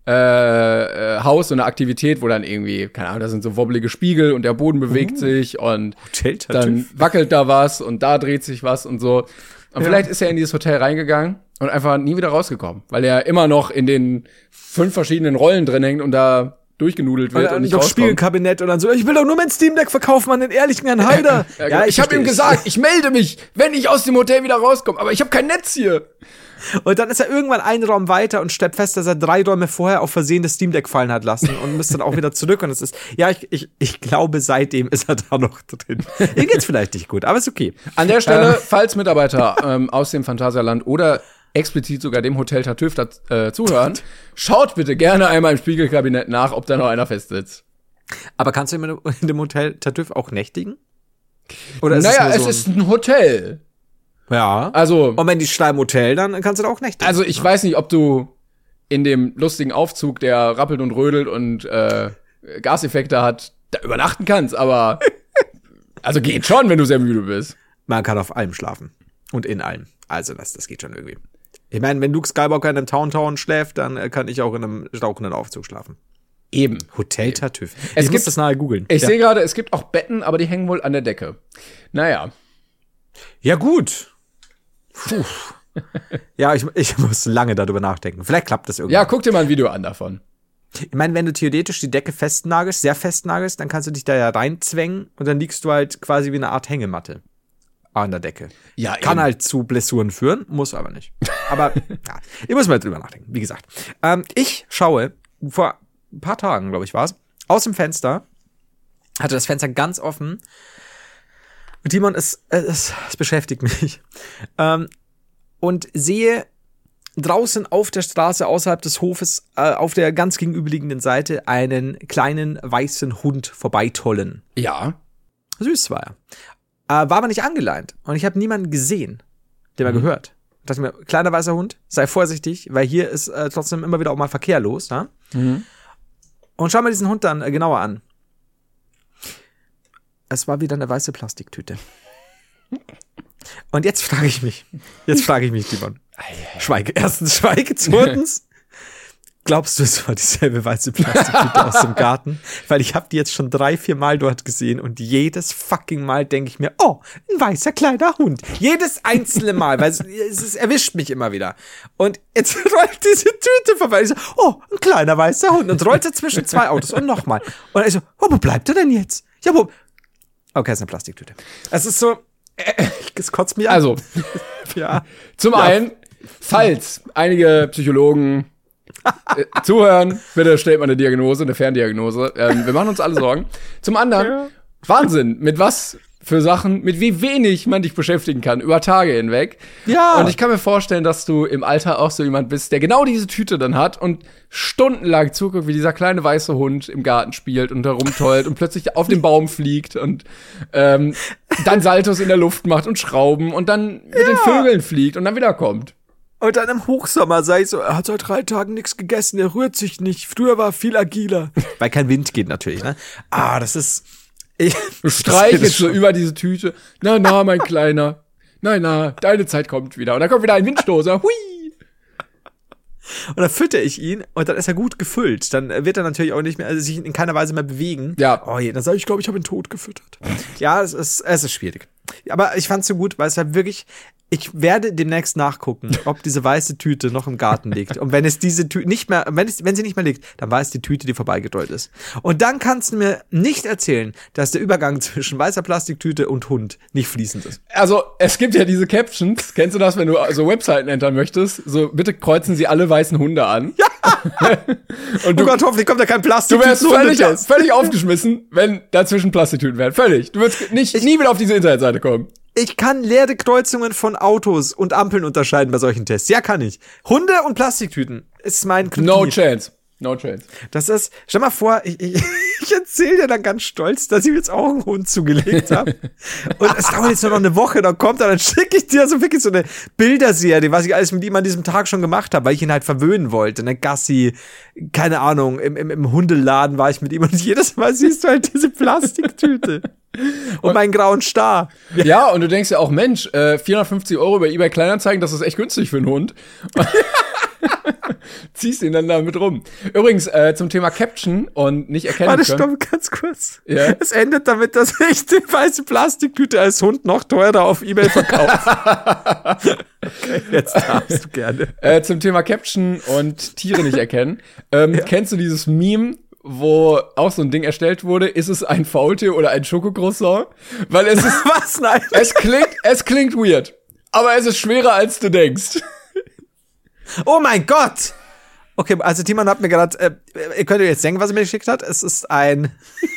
äh, Haus, so eine Aktivität, wo dann irgendwie, keine Ahnung, da sind so wobbelige Spiegel und der Boden bewegt uh, sich und dann wackelt da was und da dreht sich was und so. Und ja. Vielleicht ist er in dieses Hotel reingegangen und einfach nie wieder rausgekommen, weil er immer noch in den fünf verschiedenen Rollen drin hängt und da durchgenudelt wird und, und nicht rauskommt. Spiegelkabinett und dann so, ich will doch nur mein Steam Deck verkaufen an den ehrlichen Herrn Heider. ja, ja, ich, ich habe ihm gesagt, ich melde mich, wenn ich aus dem Hotel wieder rauskomme, aber ich habe kein Netz hier. Und dann ist er irgendwann einen Raum weiter und stellt fest, dass er drei Räume vorher auf Versehen das Steam Deck fallen hat lassen und müsste dann auch wieder zurück. Und es ist, ja, ich, ich, ich glaube, seitdem ist er da noch drin. Ihm geht's vielleicht nicht gut, aber ist okay. An der Stelle, äh, falls Mitarbeiter ähm, aus dem Phantasialand oder explizit sogar dem Hotel Tartüff da, äh, zuhören, schaut bitte gerne einmal im Spiegelkabinett nach, ob da noch einer festsitzt. Aber kannst du in dem Hotel Tartüff auch nächtigen? Oder ist naja, es, nur es so ist ein Hotel. Ja. Also. Und wenn die schreiben Hotel, dann kannst du da auch nächtigen. Also ich ja. weiß nicht, ob du in dem lustigen Aufzug, der rappelt und rödelt und äh, Gaseffekte hat, da übernachten kannst, aber also geht schon, wenn du sehr müde bist. Man kann auf allem schlafen. Und in allem. Also das, das geht schon irgendwie. Ich meine, wenn Luke Skywalker in einem Town Town schläft, dann kann ich auch in einem rauchenden Aufzug schlafen. Eben. Hotel Tartüff. Ich es muss gibt, das nahe googeln. Ich ja. sehe gerade, es gibt auch Betten, aber die hängen wohl an der Decke. Naja. Ja, gut. Puh. Ja, ich, ich muss lange darüber nachdenken. Vielleicht klappt das irgendwann. Ja, guck dir mal ein Video an davon. Ich meine, wenn du theoretisch die Decke festnagelst, sehr festnagelst, dann kannst du dich da ja reinzwängen und dann liegst du halt quasi wie eine Art Hängematte an der Decke. Ja, kann eben. halt zu Blessuren führen, muss aber nicht. Aber ja, ich muss mal drüber nachdenken, wie gesagt. Ähm, ich schaue, vor ein paar Tagen, glaube ich, war es, aus dem Fenster, hatte das Fenster ganz offen. Und Timon, es, es, es beschäftigt mich. Ähm, und sehe draußen auf der Straße außerhalb des Hofes, äh, auf der ganz gegenüberliegenden Seite, einen kleinen weißen Hund vorbeitollen. Ja. Süß war er. Äh, war aber nicht angeleint. Und ich habe niemanden gesehen, der mal mhm. gehört. Ich dachte mir, kleiner weißer Hund, sei vorsichtig, weil hier ist äh, trotzdem immer wieder auch mal Verkehr los. Ne? Mhm. Und schau mal diesen Hund dann äh, genauer an. Es war wieder eine weiße Plastiktüte. Und jetzt frage ich mich, jetzt frage ich mich, Timon. Schweige. Erstens schweige, zweitens. Glaubst du, es war dieselbe weiße Plastiktüte aus dem Garten? Weil ich habe die jetzt schon drei, vier Mal dort gesehen und jedes fucking Mal denke ich mir, oh, ein weißer kleiner Hund. Jedes einzelne Mal, weil es, es erwischt mich immer wieder. Und jetzt rollt diese Tüte vorbei. Ich so, oh, ein kleiner weißer Hund. Und rollt er zwischen zwei Autos und nochmal. Und ich so, oh, wo bleibt er denn jetzt? Ja, wo? Okay, es ist eine Plastiktüte. Es ist so, äh, es kotzt mich an. Also, ja. Zum ja. einen, falls einige Psychologen äh, zuhören, bitte stellt mal eine Diagnose, eine Ferndiagnose. Ähm, wir machen uns alle Sorgen. Zum anderen, ja. Wahnsinn, mit was für Sachen, mit wie wenig man dich beschäftigen kann, über Tage hinweg. Ja. Und ich kann mir vorstellen, dass du im Alter auch so jemand bist, der genau diese Tüte dann hat und stundenlang zuguckt, wie dieser kleine weiße Hund im Garten spielt und herumtollt und plötzlich auf den Baum fliegt und ähm, dann Saltos in der Luft macht und Schrauben und dann mit ja. den Vögeln fliegt und dann wieder kommt. Und dann im Hochsommer sei ich so, er hat seit drei Tagen nichts gegessen, er rührt sich nicht. Früher war er viel agiler. Weil kein Wind geht natürlich, ne? Ah, das ist... Ich, du streichelst so über diese Tüte. Na, na, mein Kleiner. Na, na, deine Zeit kommt wieder. Und dann kommt wieder ein Windstoßer. Hui! Und dann fütter ich ihn und dann ist er gut gefüllt. Dann wird er natürlich auch nicht mehr, also sich in keiner Weise mehr bewegen. Ja. Oh je, dann sage ich, glaube ich, habe ihn tot gefüttert. Ja, es ist, es ist schwierig. Aber ich fand's so gut, weil es halt wirklich, ich werde demnächst nachgucken, ob diese weiße Tüte noch im Garten liegt. Und wenn es diese Tüte nicht mehr, wenn es, wenn sie nicht mehr liegt, dann war es die Tüte, die vorbeigerollt ist. Und dann kannst du mir nicht erzählen, dass der Übergang zwischen weißer Plastiktüte und Hund nicht fließend ist. Also, es gibt ja diese Captions. Kennst du das, wenn du so Webseiten entern möchtest? So, bitte kreuzen Sie alle weißen Hunde an. Ja. Und du, oh Gott, hoffentlich kommt da kein Plastik. du wärst völlig, völlig aufgeschmissen, wenn dazwischen Plastiktüten wären. Völlig. Du würdest nicht, nie wieder auf diese Internetseite kommen. Ich kann leere Kreuzungen von Autos und Ampeln unterscheiden bei solchen Tests. Ja, kann ich. Hunde und Plastiktüten ist mein Kryptonit. No chance. No chance. Das ist, stell mal vor, ich, ich, ich erzähle dir dann ganz stolz, dass ich mir jetzt auch einen Hund zugelegt habe. Und es dauert jetzt nur noch eine Woche, dann kommt er, dann schicke ich dir so wirklich so eine Bilderserie, was ich alles mit ihm an diesem Tag schon gemacht habe, weil ich ihn halt verwöhnen wollte. Ne, Gassi, keine Ahnung, im, im, im Hundeladen war ich mit ihm und jedes Mal siehst du halt diese Plastiktüte. Und, und meinen grauen Star. Ja. ja, und du denkst ja auch, Mensch, äh, vierhundertfünfzig Euro bei eBay Kleinanzeigen, das ist echt günstig für einen Hund. Ziehst ihn dann damit rum. Übrigens, äh, zum Thema Caption und nicht erkennen Warte, können. stopp, ganz kurz. Ja? Es endet damit, dass ich die weiße Plastiktüte als Hund noch teurer auf eBay verkaufe. Okay, jetzt darfst du gerne. Äh, zum Thema Caption und Tiere nicht erkennen. Ähm, ja. Kennst du dieses Meme, wo auch so ein Ding erstellt wurde? Ist es ein Faultier oder ein Schokocroissant? Weil es ist... Was? Nein. Es klingt, es klingt weird. Aber es ist schwerer, als du denkst. Oh mein Gott! Okay, also Timon hat mir gerade, äh, ihr könnt euch jetzt denken, was er mir geschickt hat. Es ist ein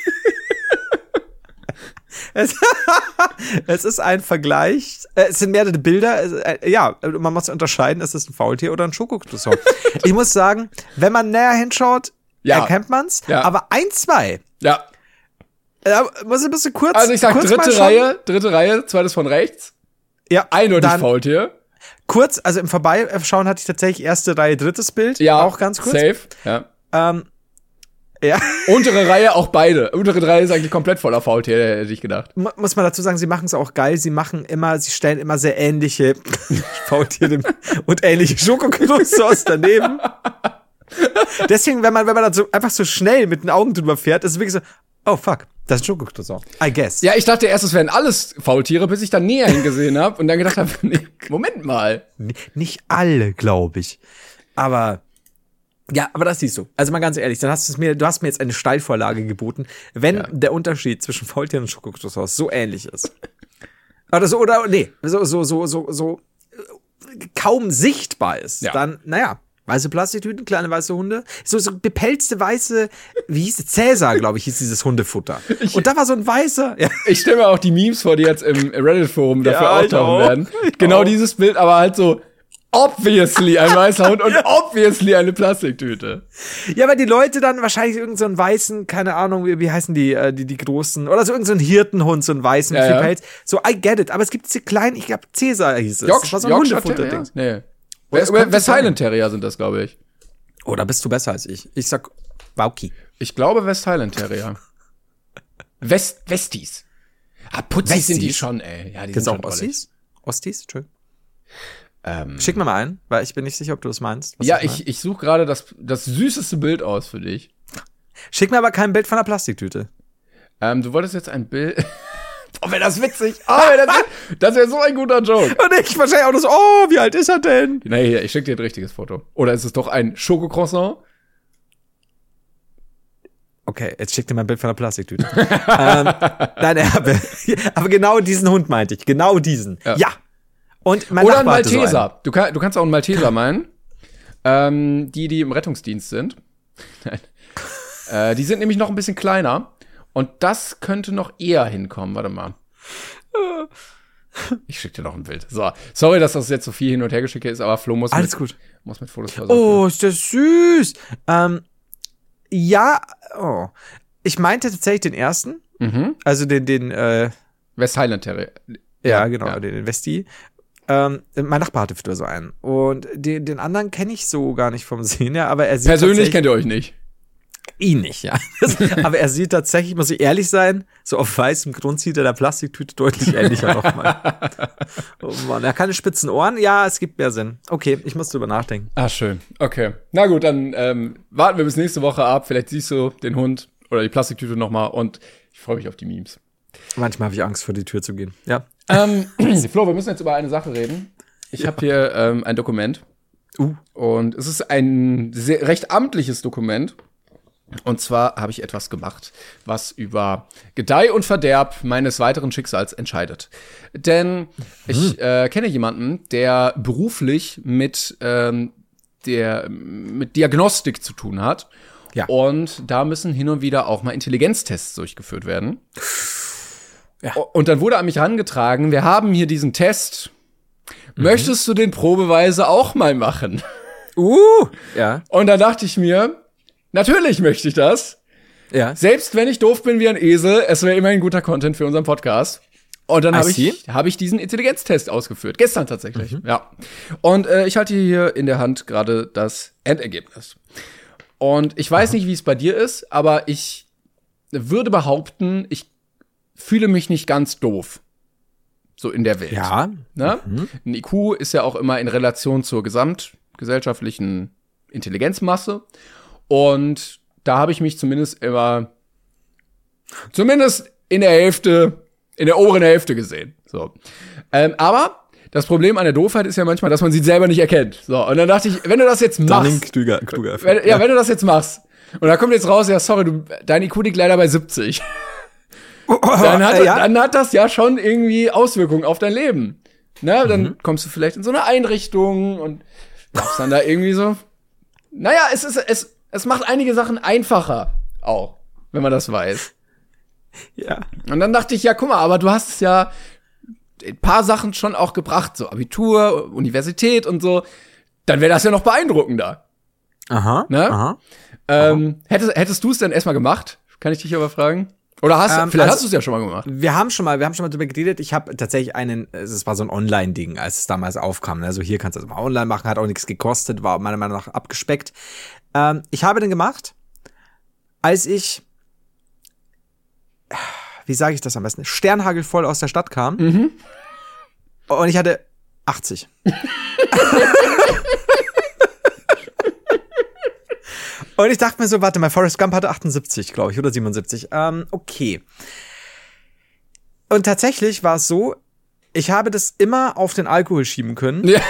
es, es ist ein Vergleich. Äh, es sind mehrere Bilder. Äh, ja, man muss unterscheiden, ist es ein Faultier oder ein Schokocroissant. Ich muss sagen, wenn man näher hinschaut, ja. erkennt man's. Ja. Aber ein, zwei. Ja. Äh, muss ich ein bisschen kurz. Also ich sag kurz dritte Reihe, dritte Reihe, zweites von rechts. Ja. Eindeutig dann, Faultier. Kurz, also im Vorbeischauen hatte ich tatsächlich erste Reihe, drittes Bild. Ja, auch ganz kurz. Safe, ja. Ähm, ja. Untere Reihe auch beide. Untere Reihe ist eigentlich komplett voller Faultier, hätte ich gedacht. Muss man dazu sagen, sie machen es auch geil. Sie machen immer, sie stellen immer sehr ähnliche Faultiere und ähnliche Schokocroissants daneben. Deswegen, wenn man, wenn man dann so einfach so schnell mit den Augen drüber fährt, ist es wirklich so, oh fuck, das ist ein Schokocroissant. I guess. Ja, ich dachte erst, es wären alles Faultiere, bis ich dann näher hingesehen habe und dann gedacht habe, nee, Moment mal. N- nicht alle, glaube ich. Aber ja, aber das siehst du. Also mal ganz ehrlich, dann hast du mir, du hast mir jetzt eine Steilvorlage geboten, wenn ja. der Unterschied zwischen Faultier und Schokocroissant so ähnlich ist. Oder so, oder nee, so, so, so, so, so kaum sichtbar ist, ja. dann, naja. Weiße Plastiktüten, kleine weiße Hunde. So, so bepelzte weiße, wie hieß es? Cäsar, glaube ich, hieß dieses Hundefutter. Ich, und da war so ein weißer. Ja. Ich stelle mir auch die Memes vor, die jetzt im Reddit-Forum dafür ja, auftauchen werden. Ich genau auch. Dieses Bild, aber halt so obviously ein weißer Hund und ja. obviously eine Plastiktüte. Ja, weil die Leute dann wahrscheinlich irgend so einen weißen, keine Ahnung, wie, wie heißen die, äh, die, die großen, oder so irgend so einen Hirtenhund, so einen weißen ja, ja. Pelz. So, I get it. Aber es gibt diese kleinen, ich glaube, Cäsar hieß es. York, das war so ein Hundefutter-Ding. Nee. West Highland Terrier sind das, glaube ich. Oh, da bist du besser als ich. Ich sag Wauki. Ich glaube West Highland Terrier. West, Westies. Ah, putzig sind die schon, ey. Ja, die Gibt's sind auch schon Ossis? Ostis? Entschuldigung. Ähm, Schick mir mal ein, weil ich bin nicht sicher, ob du das meinst. Ja, ich, ich, ich suche gerade das, das süßeste Bild aus für dich. Schick mir aber kein Bild von einer Plastiktüte. Ähm, du wolltest jetzt ein Bild... Oh, wäre das witzig. Oh, wär das das wäre so ein guter Joke. Und ich wahrscheinlich auch so, oh, wie alt ist er denn? Nee, hier, ich schicke dir ein richtiges Foto. Oder ist es doch ein Schokocroissant? Okay, jetzt schick dir mal ein Bild von einer Plastiktüte. ähm, nein, aber, aber genau diesen Hund meinte ich. Genau diesen. Ja. ja. Und mein Oder ein Nachbar hatte Malteser. So einen. Du, kann, du kannst auch einen Malteser meinen. Ähm, die, die im Rettungsdienst sind. Nein. äh, die sind nämlich noch ein bisschen kleiner. Und das könnte noch eher hinkommen. Warte mal. Ich schicke dir noch ein Bild. So, sorry, dass das jetzt so viel hin und her geschickt ist, aber Flo muss, Alles mit, gut. muss mit Fotos versorgen. Oh, ist das süß. Ähm, ja, oh. Ich meinte tatsächlich den ersten. Mhm. Also den, den, äh, West Highland Terrier. Ja, ja, genau, ja. den, den Westi. Ähm, mein Nachbar hatte früher so einen. Und den, den anderen kenne ich so gar nicht vom Sehen her, aber er sieht persönlich kennt ihr euch nicht. Ihn nicht, ja. Aber er sieht tatsächlich, muss ich ehrlich sein, so auf weißem Grund sieht er der Plastiktüte deutlich ähnlicher nochmal. Oh Mann, er hat keine spitzen Ohren. Ja, es gibt mehr Sinn. Okay, ich muss drüber nachdenken. Ah, schön. Okay. Na gut, dann ähm, warten wir bis nächste Woche ab. Vielleicht siehst du den Hund oder die Plastiktüte nochmal und ich freue mich auf die Memes. Manchmal habe ich Angst, vor die Tür zu gehen. Ja. Ähm, Flo, wir müssen jetzt über eine Sache reden. Ich ja. habe hier ähm, ein Dokument. Uh. Und es ist ein sehr, recht amtliches Dokument. Und zwar habe ich etwas gemacht, was über Gedeih und Verderb meines weiteren Schicksals entscheidet. Denn ich äh, kenne jemanden, der beruflich mit ähm, der mit Diagnostik zu tun hat. Ja. Und da müssen hin und wieder auch mal Intelligenztests durchgeführt werden. Ja. Und dann wurde an mich herangetragen, wir haben hier diesen Test. Mhm. Möchtest du den probeweise auch mal machen? Uh, ja. Und da dachte ich mir, natürlich möchte ich das. Ja. Selbst wenn ich doof bin wie ein Esel, es wäre immerhin guter Content für unseren Podcast. Und dann habe ich, hab ich diesen Intelligenztest ausgeführt. Gestern tatsächlich, mhm. ja. Und äh, ich halte hier in der Hand gerade das Endergebnis. Und ich weiß Aha. nicht, wie es bei dir ist, aber ich würde behaupten, ich fühle mich nicht ganz doof. So in der Welt. Ja. Ne? Mhm. Ein I Q ist ja auch immer in Relation zur gesamtgesellschaftlichen Intelligenzmasse. Und da habe ich mich zumindest immer, zumindest in der Hälfte, in der oberen Hälfte gesehen. So. Ähm, aber das Problem an der Doofheit ist ja manchmal, dass man sie selber nicht erkennt. So. Und dann dachte ich, wenn du das jetzt machst. Klüger, klüger. Wenn, ja, ja, wenn du das jetzt machst. Und da kommt jetzt raus, ja, sorry, du, dein I Q liegt leider bei siebzig. Dann hat, ja. dann hat das ja schon irgendwie Auswirkungen auf dein Leben. Na, dann mhm. kommst du vielleicht in so eine Einrichtung und darfst dann da irgendwie so. Naja, es ist, es, es macht einige Sachen einfacher auch, wenn man das weiß. Ja. Und dann dachte ich, ja, guck mal, aber du hast ja ein paar Sachen schon auch gebracht, so Abitur, Universität und so. Dann wäre das ja noch beeindruckender. Aha. Ne? Aha. Ähm, aha. Hättest, hättest du es denn erstmal gemacht? Kann ich dich aber fragen? Oder hast ähm, vielleicht also, hast du es ja schon mal gemacht. Wir haben schon mal, wir haben schon mal drüber geredet. Ich habe tatsächlich einen, es war so ein Online-Ding, als es damals aufkam. Also hier kannst du das mal online machen, hat auch nichts gekostet, war meiner Meinung nach abgespeckt. Ähm, ich habe den gemacht, als ich, wie sage ich das am besten, sternhagelvoll aus der Stadt kam. Mhm. Und ich hatte achtzig. Und ich dachte mir so, warte mal, Forrest Gump hatte achtundsiebzig, glaube ich, oder siebenundsiebzig. Ähm, okay. Und tatsächlich war es so, ich habe das immer auf den Alkohol schieben können. Ja.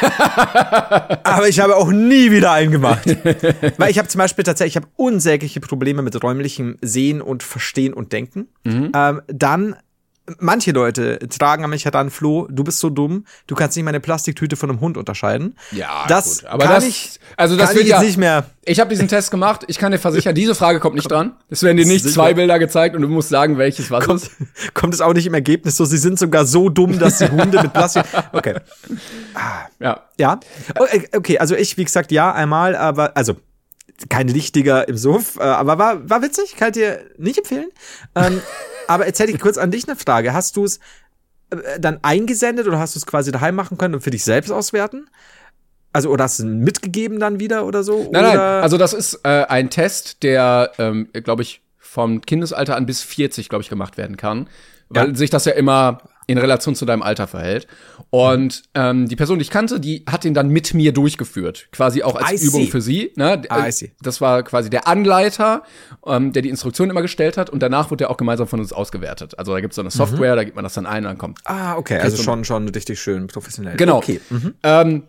Aber ich habe auch nie wieder einen gemacht. Weil ich habe zum Beispiel tatsächlich, ich habe unsägliche Probleme mit räumlichem Sehen und Verstehen und Denken. Mhm. Ähm, dann manche Leute tragen an mich heran, Flo, du bist so dumm, du kannst nicht mal eine Plastiktüte von einem Hund unterscheiden. Ja, das gut. Aber kann das, ich, also das kann wird ich ja, jetzt nicht mehr. Ich habe diesen Test gemacht, ich kann dir versichern, diese Frage kommt nicht dran. Es werden dir nicht Sicher. zwei Bilder gezeigt und du musst sagen, welches was kommt, ist. Kommt es auch nicht im Ergebnis so, sie sind sogar so dumm, dass sie Hunde mit Plastik. Okay. Ja. Ja. Okay, also ich, wie gesagt, ja, einmal, aber, also, kein Lichtiger im Suff, aber war, war witzig, kann ich dir nicht empfehlen. Ähm, aber jetzt hätte ich kurz an dich eine Frage. Hast du es dann eingesendet oder hast du es quasi daheim machen können und für dich selbst auswerten? Also, oder hast du ihn mitgegeben dann wieder oder so? Nein, oder? nein, also das ist äh, ein Test, der, ähm, glaube ich, vom Kindesalter an bis vierzig, glaube ich, gemacht werden kann. Weil ja. sich das ja immer in Relation zu deinem Alter verhält. Und ähm, die Person, die ich kannte, die hat den dann mit mir durchgeführt. Quasi auch als I Übung see. für sie. Ne? I see. Das war quasi der Anleiter, ähm, der die Instruktion immer gestellt hat. Und danach wurde der auch gemeinsam von uns ausgewertet. Also da gibt es so eine Software, mhm. da gibt man das dann ein und dann kommt. Ah, okay, also schon, schon richtig schön professionell. Genau. Okay. Mhm. Ähm,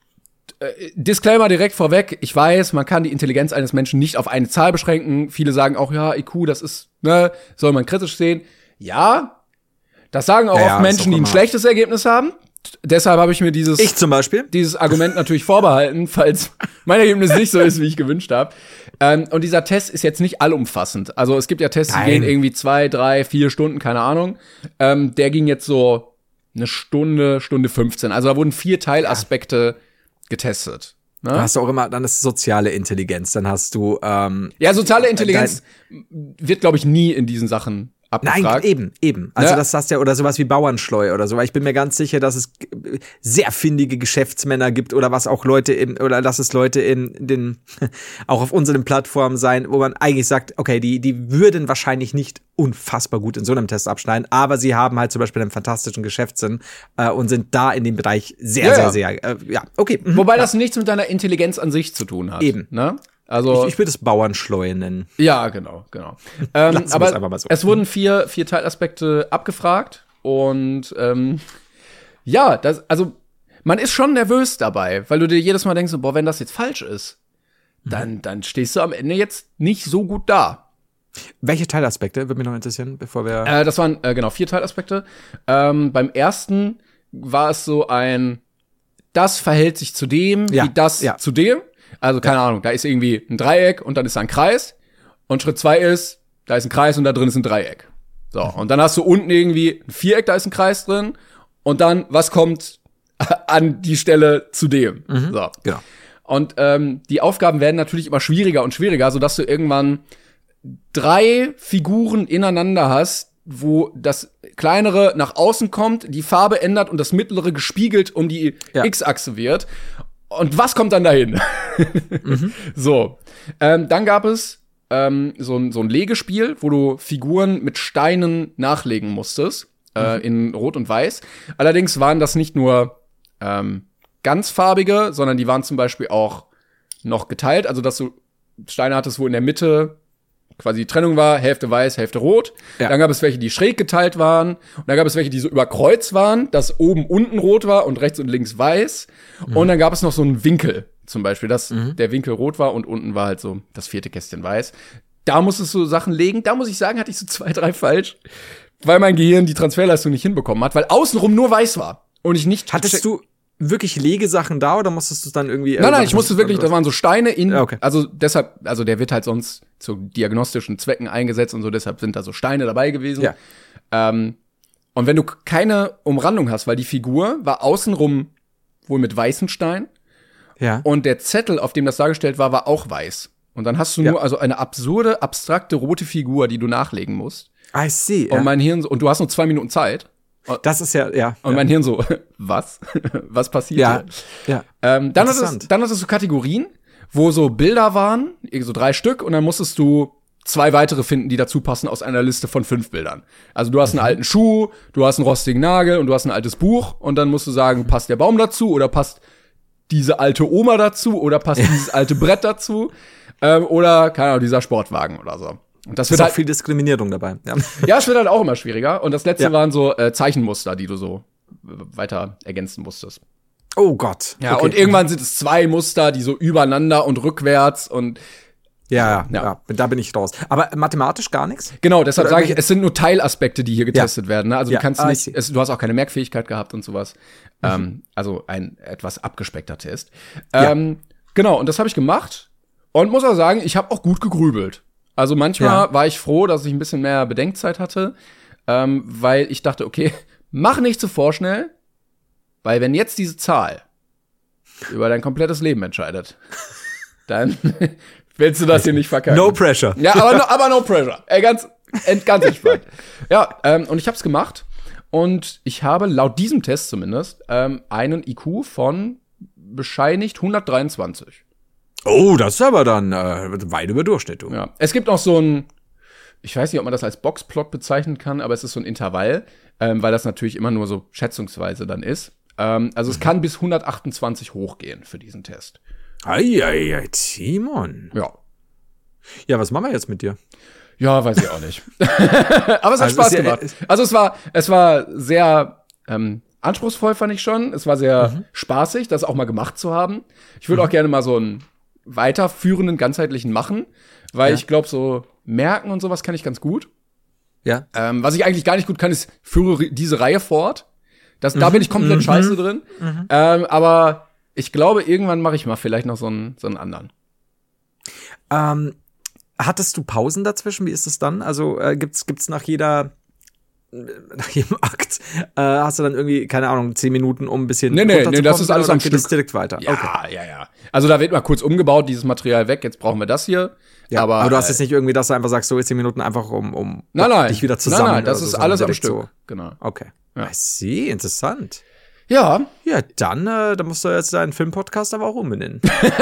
äh, Disclaimer direkt vorweg. Ich weiß, man kann die Intelligenz eines Menschen nicht auf eine Zahl beschränken. Viele sagen auch, ja, I Q, das ist, ne, soll man kritisch sehen. Ja, das sagen auch ja, oft ja, Menschen, die ein schlechtes Ergebnis haben. Deshalb habe ich mir dieses ich zum Beispiel dieses Argument natürlich vorbehalten, falls mein Ergebnis nicht so ist, wie ich gewünscht habe. Ähm, und dieser Test ist jetzt nicht allumfassend. Also es gibt ja Tests, die Nein. gehen irgendwie zwei, drei, vier Stunden, keine Ahnung. Ähm, der ging jetzt so eine Stunde, Stunde fünfzehn. Also da wurden vier Teilaspekte ja. getestet. Ne? Da hast du auch immer, dann ist soziale Intelligenz, dann hast du ähm, ja, soziale Intelligenz wird, glaube ich, nie in diesen Sachen abgefragt. Nein, eben, eben. Also ja. das hast ja, oder sowas wie Bauernschleu oder so, weil ich bin mir ganz sicher, dass es sehr findige Geschäftsmänner gibt oder was auch Leute im, oder dass es Leute in den, auch auf unseren Plattformen sein, wo man eigentlich sagt, okay, die, die würden wahrscheinlich nicht unfassbar gut in so einem Test abschneiden, aber sie haben halt zum Beispiel einen fantastischen Geschäftssinn äh, und sind da in dem Bereich sehr, ja, sehr, ja. sehr, äh, ja, okay. Mhm. Wobei ja. das nichts mit deiner Intelligenz an sich zu tun hat. Eben. Ne? Also ich, ich würde es Bauernschleu nennen. Ja, genau, genau. ähm, aber einfach mal so. Es wurden vier, vier Teilaspekte abgefragt und ähm, ja, das, also man ist schon nervös dabei, weil du dir jedes Mal denkst, boah, wenn das jetzt falsch ist, dann, mhm. dann stehst du am Ende jetzt nicht so gut da. Welche Teilaspekte, würde mich noch interessieren, bevor wir äh, Das waren, äh, genau, vier Teilaspekte. Ähm, beim ersten war es so ein, das verhält sich zu dem, ja, wie das ja. zu dem. Also, keine ja. Ahnung, da ist irgendwie ein Dreieck und dann ist da ein Kreis. Und Schritt zwei ist, da ist ein Kreis und da drin ist ein Dreieck. So, mhm. und dann hast du unten irgendwie ein Viereck, da ist ein Kreis drin. Und dann, was kommt an die Stelle zu dem? Mhm. So. Genau. Und ähm, die Aufgaben werden natürlich immer schwieriger und schwieriger, sodass du irgendwann drei Figuren ineinander hast, wo das kleinere nach außen kommt, die Farbe ändert und das mittlere gespiegelt um die ja. X-Achse wird. Und was kommt dann dahin? mhm. So. Ähm, dann gab es ähm, so, ein, so ein Legespiel, wo du Figuren mit Steinen nachlegen musstest, mhm. äh, in Rot und Weiß. Allerdings waren das nicht nur ähm, ganzfarbige, sondern die waren zum Beispiel auch noch geteilt. Also, dass du Steine hattest, wo in der Mitte quasi die Trennung war, Hälfte weiß, Hälfte rot. Ja. Dann gab es welche, die schräg geteilt waren. Und dann gab es welche, die so über Kreuz waren, dass oben unten rot war und rechts und links weiß. Mhm. Und dann gab es noch so einen Winkel, zum Beispiel, dass mhm. der Winkel rot war und unten war halt so das vierte Kästchen weiß. Da musstest du Sachen legen. Da muss ich sagen, hatte ich so zwei, drei falsch, weil mein Gehirn die Transferleistung nicht hinbekommen hat, weil außenrum nur weiß war. Und ich nicht. Hattest du wirklich Legesachen da oder musstest du es dann irgendwie? Nein, nein, ich musste wirklich, da waren so Steine in, ja, okay. also deshalb, also der wird halt sonst zu diagnostischen Zwecken eingesetzt und so, deshalb sind da so Steine dabei gewesen. Ja. Ähm, und wenn du keine Umrandung hast, weil die Figur war außenrum wohl mit weißen Steinen. Ja. Und der Zettel, auf dem das dargestellt war, war auch weiß. Und dann hast du ja. nur also eine absurde, abstrakte rote Figur, die du nachlegen musst. I see. Und ja. mein Hirn so, und du hast nur zwei Minuten Zeit. Das ist ja, ja. Und ja. mein Hirn so, was? Was passiert ja, hier? Ja. Ähm, dann, hattest, dann hattest du Kategorien, wo so Bilder waren, so drei Stück, und dann musstest du zwei weitere finden, die dazu passen aus einer Liste von fünf Bildern. Also du hast einen alten Schuh, du hast einen rostigen Nagel und du hast ein altes Buch, und dann musst du sagen, passt der Baum dazu oder passt diese alte Oma dazu oder passt dieses alte Brett dazu ähm, oder, keine Ahnung, dieser Sportwagen oder so. Und das wird ist halt auch viel Diskriminierung dabei. Ja, ja, es wird halt auch immer schwieriger. Und das letzte ja. waren so äh, Zeichenmuster, die du so weiter ergänzen musstest. Oh Gott. Ja, okay. Und irgendwann sind es zwei Muster, die so übereinander und rückwärts und ja, ja, ja, da bin ich raus. Aber mathematisch gar nichts? Genau, deshalb sage ich, es sind nur Teilaspekte, die hier getestet ja. werden. Ne? Also ja. du kannst ah, nicht, es, du hast auch keine Merkfähigkeit gehabt und sowas. Mhm. Ähm, also ein etwas abgespeckter Test. Ja. Ähm, genau, und das habe ich gemacht und muss auch sagen, ich habe auch gut gegrübelt. Also manchmal ja. war ich froh, dass ich ein bisschen mehr Bedenkzeit hatte, ähm, weil ich dachte, okay, mach nicht zu vorschnell, weil wenn jetzt diese Zahl über dein komplettes Leben entscheidet, dann willst du das hier nicht verkacken. No pressure. Ja, aber no, aber no pressure. Ey, ganz, ganz entspannt. Ja, ähm, und ich hab's gemacht und ich habe laut diesem Test zumindest ähm, einen I Q von bescheinigt hundertdreiundzwanzig. Oh, das ist aber dann äh, weit über Durchschnitt. Du. Ja, es gibt noch so ein, ich weiß nicht, ob man das als Boxplot bezeichnen kann, aber es ist so ein Intervall, ähm, weil das natürlich immer nur so schätzungsweise dann ist. Ähm, also es mhm. kann bis hundertachtundzwanzig hochgehen für diesen Test. Eieiei, Timon. Ja. Ja, was machen wir jetzt mit dir? Ja, weiß ich auch nicht. Aber es hat also Spaß ja, gemacht. Also es war, es war sehr ähm, anspruchsvoll, fand ich schon. Es war sehr mhm. spaßig, das auch mal gemacht zu haben. Ich würde mhm. auch gerne mal so einen weiterführenden, ganzheitlichen machen, weil ja. ich glaube, so merken und sowas kann ich ganz gut. Ja. Ähm, was ich eigentlich gar nicht gut kann, ist, führe diese Reihe fort. Das, mhm. Da bin ich komplett mhm. scheiße drin. Mhm. Ähm, aber ich glaube, irgendwann mache ich mal vielleicht noch so einen, so einen anderen. Ähm, hattest du Pausen dazwischen? Wie ist es dann? Also äh, gibt's gibt's nach jeder nach jedem Akt äh, hast du dann irgendwie, keine Ahnung, zehn Minuten, um ein bisschen Nee, nee, nee, das ist alles am Stück. Das direkt weiter. Ja, okay. ja, ja. Also da wird mal kurz umgebaut, dieses Material weg, jetzt brauchen wir das hier. Ja, aber, aber du hast jetzt nicht irgendwie, dass du einfach sagst, so zehn Minuten einfach um, um nein, nein, dich wieder zusammen. Nein, nein, das so, ist alles am Stück. So. Genau. Okay. Ja. I see, interessant. Ja. Ja, dann, äh, dann musst du jetzt deinen Filmpodcast aber auch umbenennen.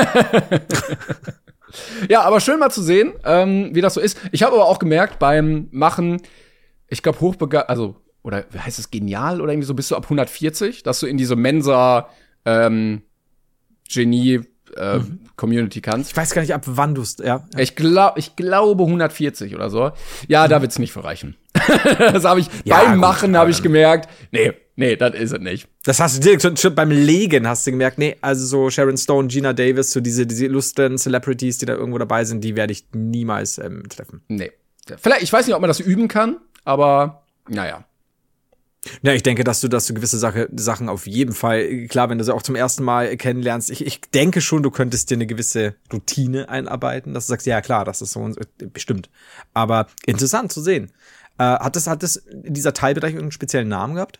Ja, aber schön mal zu sehen, ähm, wie das so ist. Ich habe aber auch gemerkt beim Machen, ich glaube hochbegabt, also oder heißt es genial oder irgendwie so, bist du ab hundertvierzig, dass du in diese Mensa ähm, Genie äh, mhm. Community kannst. Ich weiß gar nicht, ab wann du's, ja. Ich glaube, ich glaube hundertvierzig oder so. Ja, mhm. da wird's nicht für reichen. Das habe ich ja, beim gut, Machen habe ich gemerkt, nee, nee, das ist es nicht. Das hast du direkt schon, schon beim Legen hast du gemerkt, nee, also so Sharon Stone, Gina Davis, so diese diese illustren Celebrities, die da irgendwo dabei sind, die werde ich niemals ähm, treffen. Nee. Vielleicht, ich weiß nicht, ob man das üben kann, aber naja. Ja, ich denke, dass du, dass du gewisse Sache, Sachen auf jeden Fall, klar, wenn du sie auch zum ersten Mal kennenlernst, ich, ich denke schon, du könntest dir eine gewisse Routine einarbeiten, dass du sagst, ja klar, das ist so und so, bestimmt. Aber interessant zu sehen. Äh, hat das, hat das dieser Teilbereich irgendeinen speziellen Namen gehabt?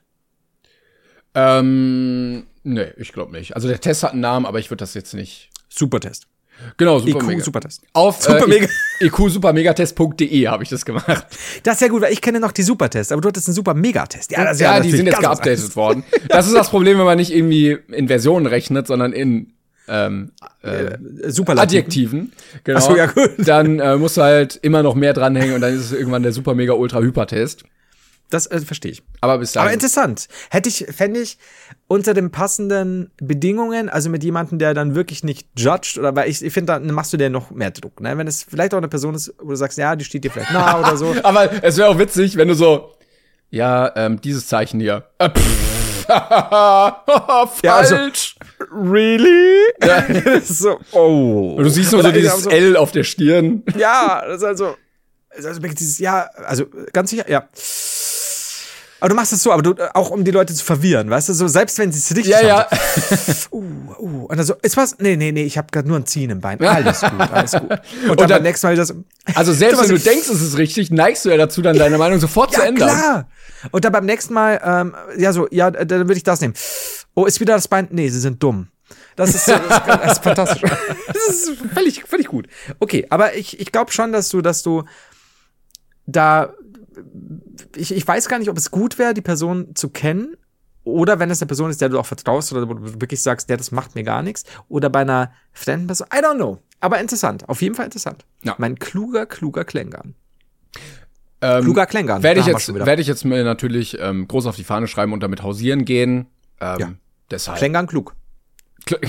Ähm, nee, ich glaube nicht. Also der Test hat einen Namen, aber ich würde das jetzt nicht. Supertest. Genau, super I Q mega. Supertest. Auf Super äh, mega. I Q supermegatest punkt de habe ich das gemacht. Das ist ja gut, weil ich kenne noch die Supertests, aber du hattest einen super Megatest. Ja, das ist ja, die sind jetzt ganz was geupdatet worden. Das ist das Problem, wenn man nicht irgendwie in Versionen rechnet, sondern in ähm, äh, äh, Superlativen. Adjektiven. Genau. Ach so, ja, gut. Dann äh, musst du halt immer noch mehr dranhängen und dann ist es irgendwann der super mega ultra hyper Test. Das äh, verstehe ich. Aber bis dahin. Aber interessant. Hätte ich, fände ich, unter den passenden Bedingungen, also mit jemandem, der dann wirklich nicht judged, oder weil ich, ich finde, dann machst du dir noch mehr Druck, ne? Wenn es vielleicht auch eine Person ist, wo du sagst, ja, die steht dir vielleicht nah oder so. Aber es wäre auch witzig, wenn du so, ja, ähm, dieses Zeichen hier. Äh, pff, falsch. Ja, also, really? Ja. So, oh. Und du siehst nur so oder dieses so, L auf der Stirn. Ja, das ist also, also dieses, ja, also ganz sicher, ja. Aber du machst es so, aber du, auch um die Leute zu verwirren, weißt du, so selbst wenn sie es richtig Ja, haben. ja. So, uh, uh, und dann so, ist was? Nee, nee, nee, ich habe gerade nur ein Ziehen im Bein. Alles gut, alles gut. Und dann, Und dann beim nächsten Mal das. Also selbst wenn so, du denkst, es ist richtig, neigst du ja dazu, dann deine Meinung sofort ja, zu ändern. Klar. Und dann beim nächsten Mal, ähm, ja, so, ja, dann würde ich das nehmen. Oh, ist wieder das Bein? Nee, sie sind dumm. Das ist, das ist, das ist fantastisch. Das ist völlig, völlig gut. Okay, aber ich, ich glaube schon, dass du, dass du da, ich, ich weiß gar nicht, ob es gut wäre, die Person zu kennen, oder wenn es eine Person ist, der du auch vertraust, oder wo du wirklich sagst, ja, das macht mir gar nichts, oder bei einer fremden Person, I don't know. Aber interessant, auf jeden Fall interessant. Ja. Mein kluger, kluger Klängern. Ähm, Kluger Klängern. Werde ich Da haben wir jetzt, schon wieder. werde ich jetzt mir natürlich ähm, groß auf die Fahne schreiben und damit hausieren gehen. Ähm, Ja. Deshalb. Klängern klug. Kl-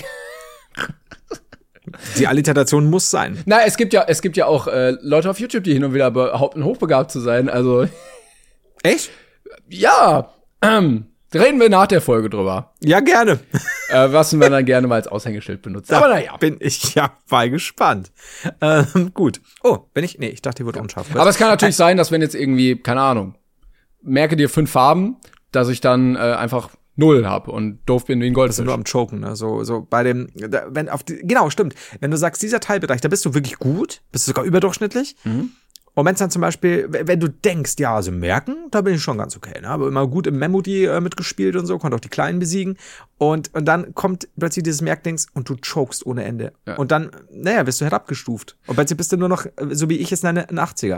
Die Alliteration muss sein. Na, es gibt ja, es gibt ja auch äh, Leute auf YouTube, die hin und wieder behaupten, hochbegabt zu sein. Also Echt? ja, ähm, reden wir nach der Folge drüber. Ja, gerne. Äh, was wir dann gerne mal als Aushängeschild benutzen. Aber naja. Bin ich ja mal gespannt. Ähm, gut. Oh, bin ich? Nee, ich dachte, die wurde unscharf. Aber es kann natürlich sein, dass wenn jetzt irgendwie, keine Ahnung, merke dir fünf Farben, dass ich dann äh, einfach null hab und doof bin wie ein Das Goldfisch. sind nur am Choken, ne? So, so bei dem, da, wenn auf die, genau, stimmt. Wenn du sagst, dieser Teilbereich, da bist du wirklich gut, bist du sogar überdurchschnittlich. Mhm. Und wenn es dann zum Beispiel, wenn du denkst, ja, also merken, da bin ich schon ganz okay, ne? Aber immer gut im Memody äh, mitgespielt und so, konnte auch die Kleinen besiegen. Und, und dann kommt plötzlich dieses Merkdings und du chokest ohne Ende. Ja. Und dann, naja, wirst du herabgestuft. Und plötzlich bist du nur noch, so wie ich es nenne, ein achtziger.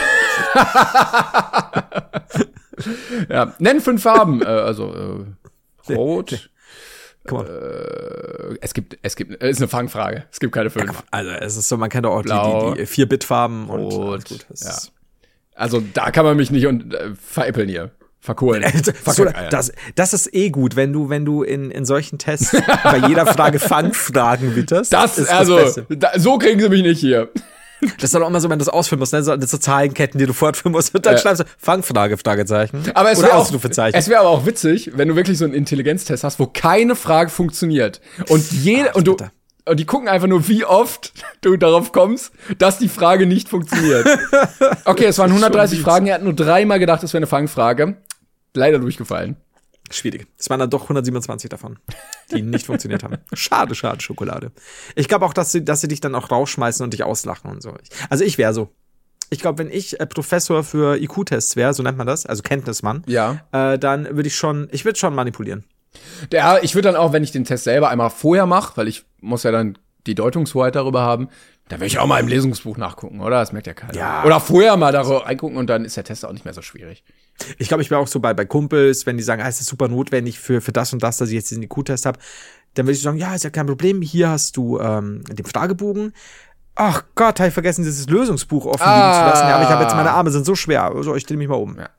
Ja, nenn fünf Farben. äh, also äh, rot. Come on. Äh, es gibt, es gibt, ist eine Fangfrage. Es gibt keine fünf. Also es ist so, man kennt auch Blau, die, die vier Bit Farben und Rot. alles gut. Das Ja. ist- Also da kann man mich nicht und äh, veräppeln hier. Verkohlen. So, das, das ist eh gut, wenn du, wenn du in, in solchen Tests bei jeder Frage Fangfragen witterst. Das, ist also, Beste. da, so kriegen sie mich nicht hier. Das ist doch auch immer so, wenn du das ausfüllen musst, ne? So, so Zahlenketten, die du fortführen musst, und dann Ja. schreibst du Fangfrage, Fragezeichen. Aber es Oder wäre auch, Ausrufezeichen. es wäre aber auch witzig, wenn du wirklich so einen Intelligenztest hast, wo keine Frage funktioniert. Und jede, Ah, und du, bitter. und die gucken einfach nur, wie oft du darauf kommst, dass die Frage nicht funktioniert. Okay, es waren hundertdreißig Fragen, er hat nur dreimal gedacht, es wäre eine Fangfrage. Leider durchgefallen. Schwierig. Es waren dann doch hundertsiebenundzwanzig davon, die nicht funktioniert haben. Schade, schade, Schokolade. Ich glaube auch, dass sie, dass sie dich dann auch rausschmeißen und dich auslachen und so. Also ich wäre so. Ich glaube, wenn ich äh, Professor für I Q-Tests wäre, so nennt man das, also Kenntnismann, Ja. äh, dann würde ich schon, ich würde schon manipulieren. Ja, ich würde dann auch, wenn ich den Test selber einmal vorher mache, weil ich muss ja dann die Deutungshoheit darüber haben, da würde ich auch mal im Lesungsbuch nachgucken, oder? Das merkt ja keiner. Ja. Oder vorher mal da reingucken und dann ist der Test auch nicht mehr so schwierig. Ich glaube, ich wäre auch so bei, bei Kumpels, wenn die sagen, ah, es ist super notwendig für, für das und das, dass ich jetzt diesen I Q-Test habe, dann würde ich sagen, ja, ist ja kein Problem, hier hast du ähm, den Fragebogen. Ach Gott, habe ich vergessen, dieses Lösungsbuch offen liegen Ah. zu lassen. Ja, aber ich habe jetzt, meine Arme sind so schwer. Also, ich drehe mich mal um. Ja.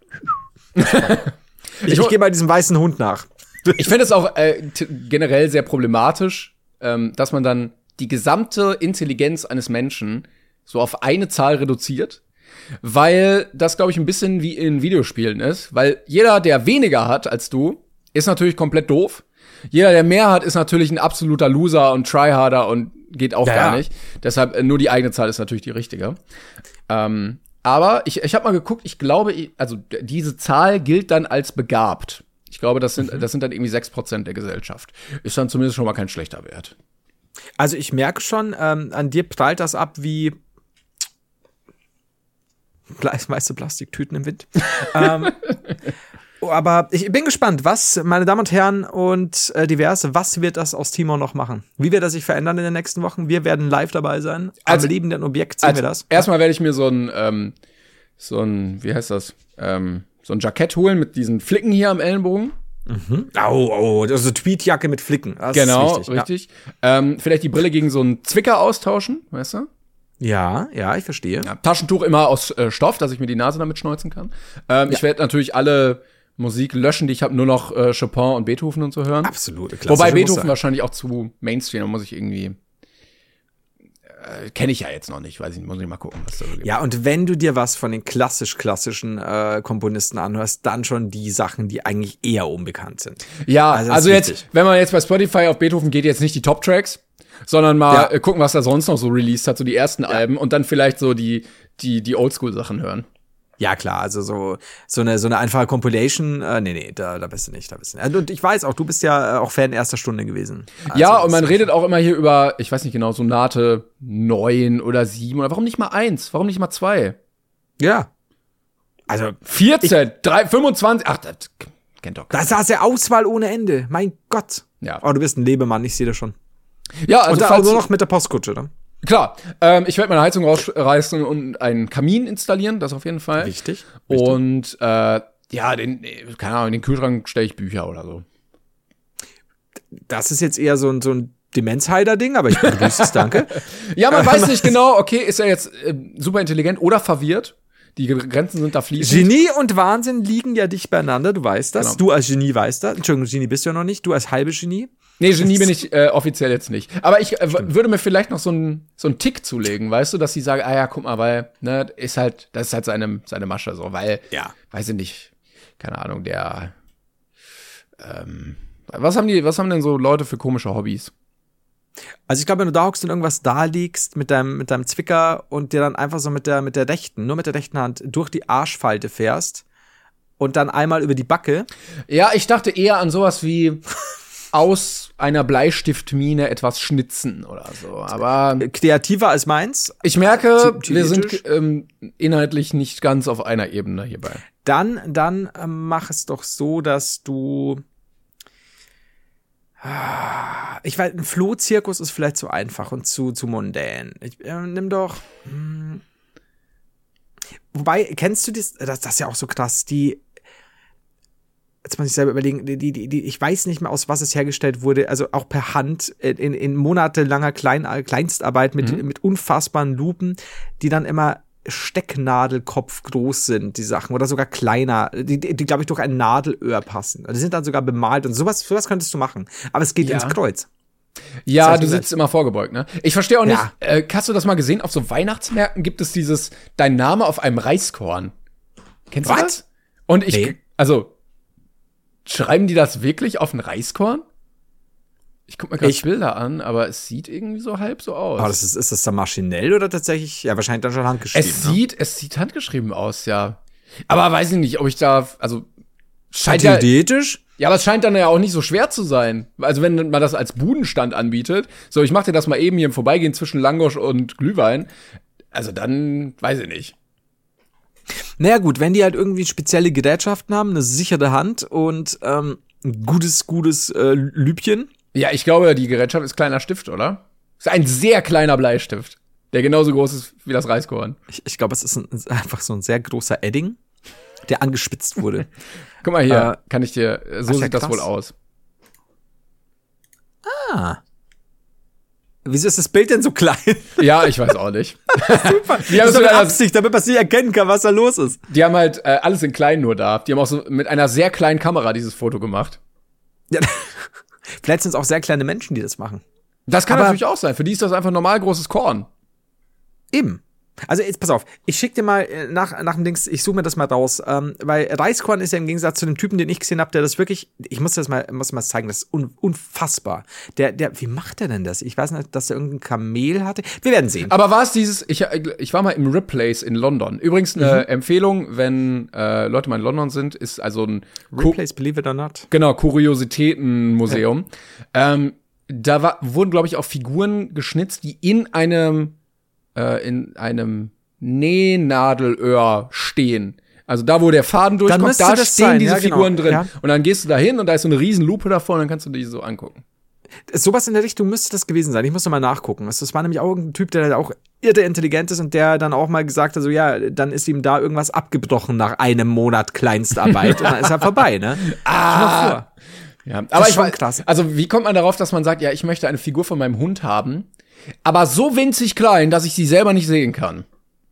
ich ich gehe mal diesem weißen Hund nach. Ich finde es auch äh, t- generell sehr problematisch, ähm, dass man dann die gesamte Intelligenz eines Menschen so auf eine Zahl reduziert, weil das, glaube ich, ein bisschen wie in Videospielen ist, weil jeder, der weniger hat als du, ist natürlich komplett doof. Jeder, der mehr hat, ist natürlich ein absoluter Loser und Tryharder und geht auch Ja, gar ja. nicht. Deshalb äh, nur die eigene Zahl ist natürlich die richtige. Ähm, Aber ich, ich habe mal geguckt, ich glaube, also diese Zahl gilt dann als begabt. Ich glaube, das sind, mhm. das sind dann irgendwie sechs Prozent der Gesellschaft. Ist dann zumindest schon mal kein schlechter Wert. Also ich merke schon, ähm, an dir prallt das ab wie meiste Plastiktüten im Wind. ähm, aber ich bin gespannt, was, meine Damen und Herren und äh, diverse, was wird das aus Timor noch machen? Wie wird er sich verändern in den nächsten Wochen? Wir werden live dabei sein. Also, am lebenden Objekt sehen also wir das. Erstmal werde ich mir so ein, ähm, so ein, wie heißt das? Ähm, so ein Jackett holen mit diesen Flicken hier am Ellenbogen. Mhm. Oh, oh, das ist eine Tweetjacke mit Flicken. Das genau, ist wichtig. richtig. Ja. Ähm, vielleicht die Brille gegen so einen Zwicker austauschen, weißt du? Ja, ja, ich verstehe. Ja, Taschentuch immer aus äh, Stoff, dass ich mir die Nase damit schneuzen kann. Ähm, ja. Ich werde natürlich alle Musik löschen, die ich habe, nur noch äh, Chopin und Beethoven und so hören. Absolut. Wobei Beethoven wahrscheinlich auch zu Mainstream, da muss ich irgendwie äh, kenne ich ja jetzt noch nicht, weiß ich nicht, muss ich mal gucken, was da so gibt. Ja, und wenn du dir was von den klassisch-klassischen äh, Komponisten anhörst, dann schon die Sachen, die eigentlich eher unbekannt sind. Ja, also, also jetzt, wenn man jetzt bei Spotify auf Beethoven geht, jetzt nicht die Top-Tracks, sondern mal ja. äh, gucken, was er sonst noch so released hat, so die ersten ja. Alben und dann vielleicht so die, die, die Oldschool-Sachen hören. Ja, klar, also so, so eine, so eine einfache Compilation, äh, nee, nee, da, da bist du nicht, da bist du nicht. Und ich weiß auch, du bist ja auch Fan erster Stunde gewesen. Also ja, und man redet auch immer hier über, ich weiß nicht genau, Sonate neun oder sieben oder warum nicht mal eins? Warum nicht mal zwei? Ja. Also. vierzehn, drei, fünfundzwanzig, ach, das kennt doch keiner. Das ist ja Auswahl ohne Ende, mein Gott. Ja. Oh, du bist ein Lebemann, ich sehe das schon. Ja, also. Und da nur noch mit der Postkutsche, ne? Klar, ähm, ich werde meine Heizung rausreißen und einen Kamin installieren, das auf jeden Fall. Wichtig. Und äh, ja, den, keine Ahnung, in den Kühlschrank stelle ich Bücher oder so. Das ist jetzt eher so ein, so ein Demenzheider-Ding, aber ich begrüße es, danke. Ja, man weiß nicht genau, okay, ist er jetzt äh, super intelligent oder verwirrt? Die Grenzen sind da fließend. Genie und Wahnsinn liegen ja dicht beieinander, du weißt das. Genau. Du als Genie weißt das. Entschuldigung, Genie bist du ja noch nicht, du als halbe Genie. Nee, Genie bin ich äh, offiziell jetzt nicht. Aber ich äh, würde mir vielleicht noch so einen so einen Tick zulegen, weißt du, dass sie sagen, ah ja, guck mal, weil, ne, ist halt, das ist halt seine, seine Masche so, weil, ja. weiß ich nicht, keine Ahnung, der, ähm, was haben die, was haben denn so Leute für komische Hobbys? Also ich glaube, wenn du da hockst und irgendwas da liegst mit deinem, mit deinem Zwicker und dir dann einfach so mit der, mit der rechten, nur mit der rechten Hand durch die Arschfalte fährst und dann einmal über die Backe. Ja, ich dachte eher an sowas wie aus einer Bleistiftmine etwas schnitzen oder so, aber kreativer als meins. Ich merke, wir sind ähm, inhaltlich nicht ganz auf einer Ebene hierbei. Dann, dann ähm, mach es doch so, dass du ich weiß, ein Flohzirkus ist vielleicht zu einfach und zu, zu mondän. Ich, äh, nimm doch hm. Wobei, kennst du das, das, das ist ja auch so krass, die jetzt muss ich selber überlegen, die, die, die, ich weiß nicht mehr, aus was es hergestellt wurde, also auch per Hand, in, in monatelanger Klein, Kleinstarbeit mit, mhm. mit unfassbaren Lupen, die dann immer Stecknadelkopf groß sind, die Sachen, oder sogar kleiner, die, die, die glaube ich, durch ein Nadelöhr passen. Die sind dann sogar bemalt und sowas, sowas könntest du machen. Aber es geht ja. ins Kreuz. Ja, du sitzt immer vorgebeugt, ne? Ich verstehe auch nicht, ja. äh, hast du das mal gesehen? Auf so Weihnachtsmärkten gibt es dieses, dein Name auf einem Reiskorn. Kennst What? du das? Und ich, nee. also, schreiben die das wirklich auf ein Reiskorn? Ich guck mir gerade Bilder an, aber es sieht irgendwie so halb so aus. Aber das ist, ist das dann maschinell oder tatsächlich, ja, wahrscheinlich dann schon handgeschrieben. Es ne? sieht, es sieht handgeschrieben aus, ja. Aber weiß ich nicht, ob ich da, also, scheint ja, theoretisch? Ja, aber es scheint dann ja auch nicht so schwer zu sein. Also, wenn man das als Budenstand anbietet, so, ich mach dir das mal eben hier im Vorbeigehen zwischen Langosch und Glühwein, also dann, weiß ich nicht. Naja, gut, wenn die halt irgendwie spezielle Gerätschaften haben, eine sichere Hand und ähm, ein gutes, gutes äh, Lübchen. Ja, ich glaube, die Gerätschaft ist kleiner Stift, oder? Ist ein sehr kleiner Bleistift, der genauso groß ist wie das Reiskorn. Ich, ich glaube, es ist ein, einfach so ein sehr großer Edding, der angespitzt wurde. Guck mal hier, äh, kann ich dir, so sieht ja das wohl aus. Ah. Wieso ist das Bild denn so klein? Ja, ich weiß auch nicht. Super. Die haben das ist mit Absicht, damit man nicht erkennen kann, was da los ist. Die haben halt äh, alles in klein nur da. Die haben auch so mit einer sehr kleinen Kamera dieses Foto gemacht. Ja. Vielleicht sind es auch sehr kleine Menschen, die das machen. Das kann Aber natürlich auch sein. Für die ist das einfach normal großes Korn. Eben. Also jetzt pass auf, ich schick dir mal äh, nach, nach dem Dings, ich suche mir das mal raus, ähm, weil Reiskorn ist ja im Gegensatz zu dem Typen, den ich gesehen habe, der das wirklich, ich muss das mal, muss mal zeigen, das ist un, unfassbar. Der, der, wie macht der denn das? Ich weiß nicht, dass er irgendein Kamel hatte. Wir werden sehen. Aber war es dieses, ich, ich war mal im Ripley's in London. Übrigens eine mhm. Empfehlung, wenn äh, Leute mal in London sind, ist also ein Ripley's, believe it or not. Genau, Kuriositätenmuseum. Ja. Ähm, da war, wurden, glaube ich, auch Figuren geschnitzt, die in einem in einem Nähnadelöhr stehen. Also da, wo der Faden durchkommt, da stehen sein. diese ja, genau. Figuren drin. Ja. Und dann gehst du da hin und da ist so eine riesen Lupe davor und dann kannst du die so angucken. Sowas in der Richtung müsste das gewesen sein. Ich muss noch mal nachgucken. Das war nämlich auch ein Typ, der auch irre intelligent ist und der dann auch mal gesagt hat, so ja, dann ist ihm da irgendwas abgebrochen nach einem Monat Kleinstarbeit und dann ist er vorbei, ne? Ah! Ja, aber ich war krass. Also wie kommt man darauf, dass man sagt, ja, ich möchte eine Figur von meinem Hund haben, aber so winzig klein, dass ich sie selber nicht sehen kann?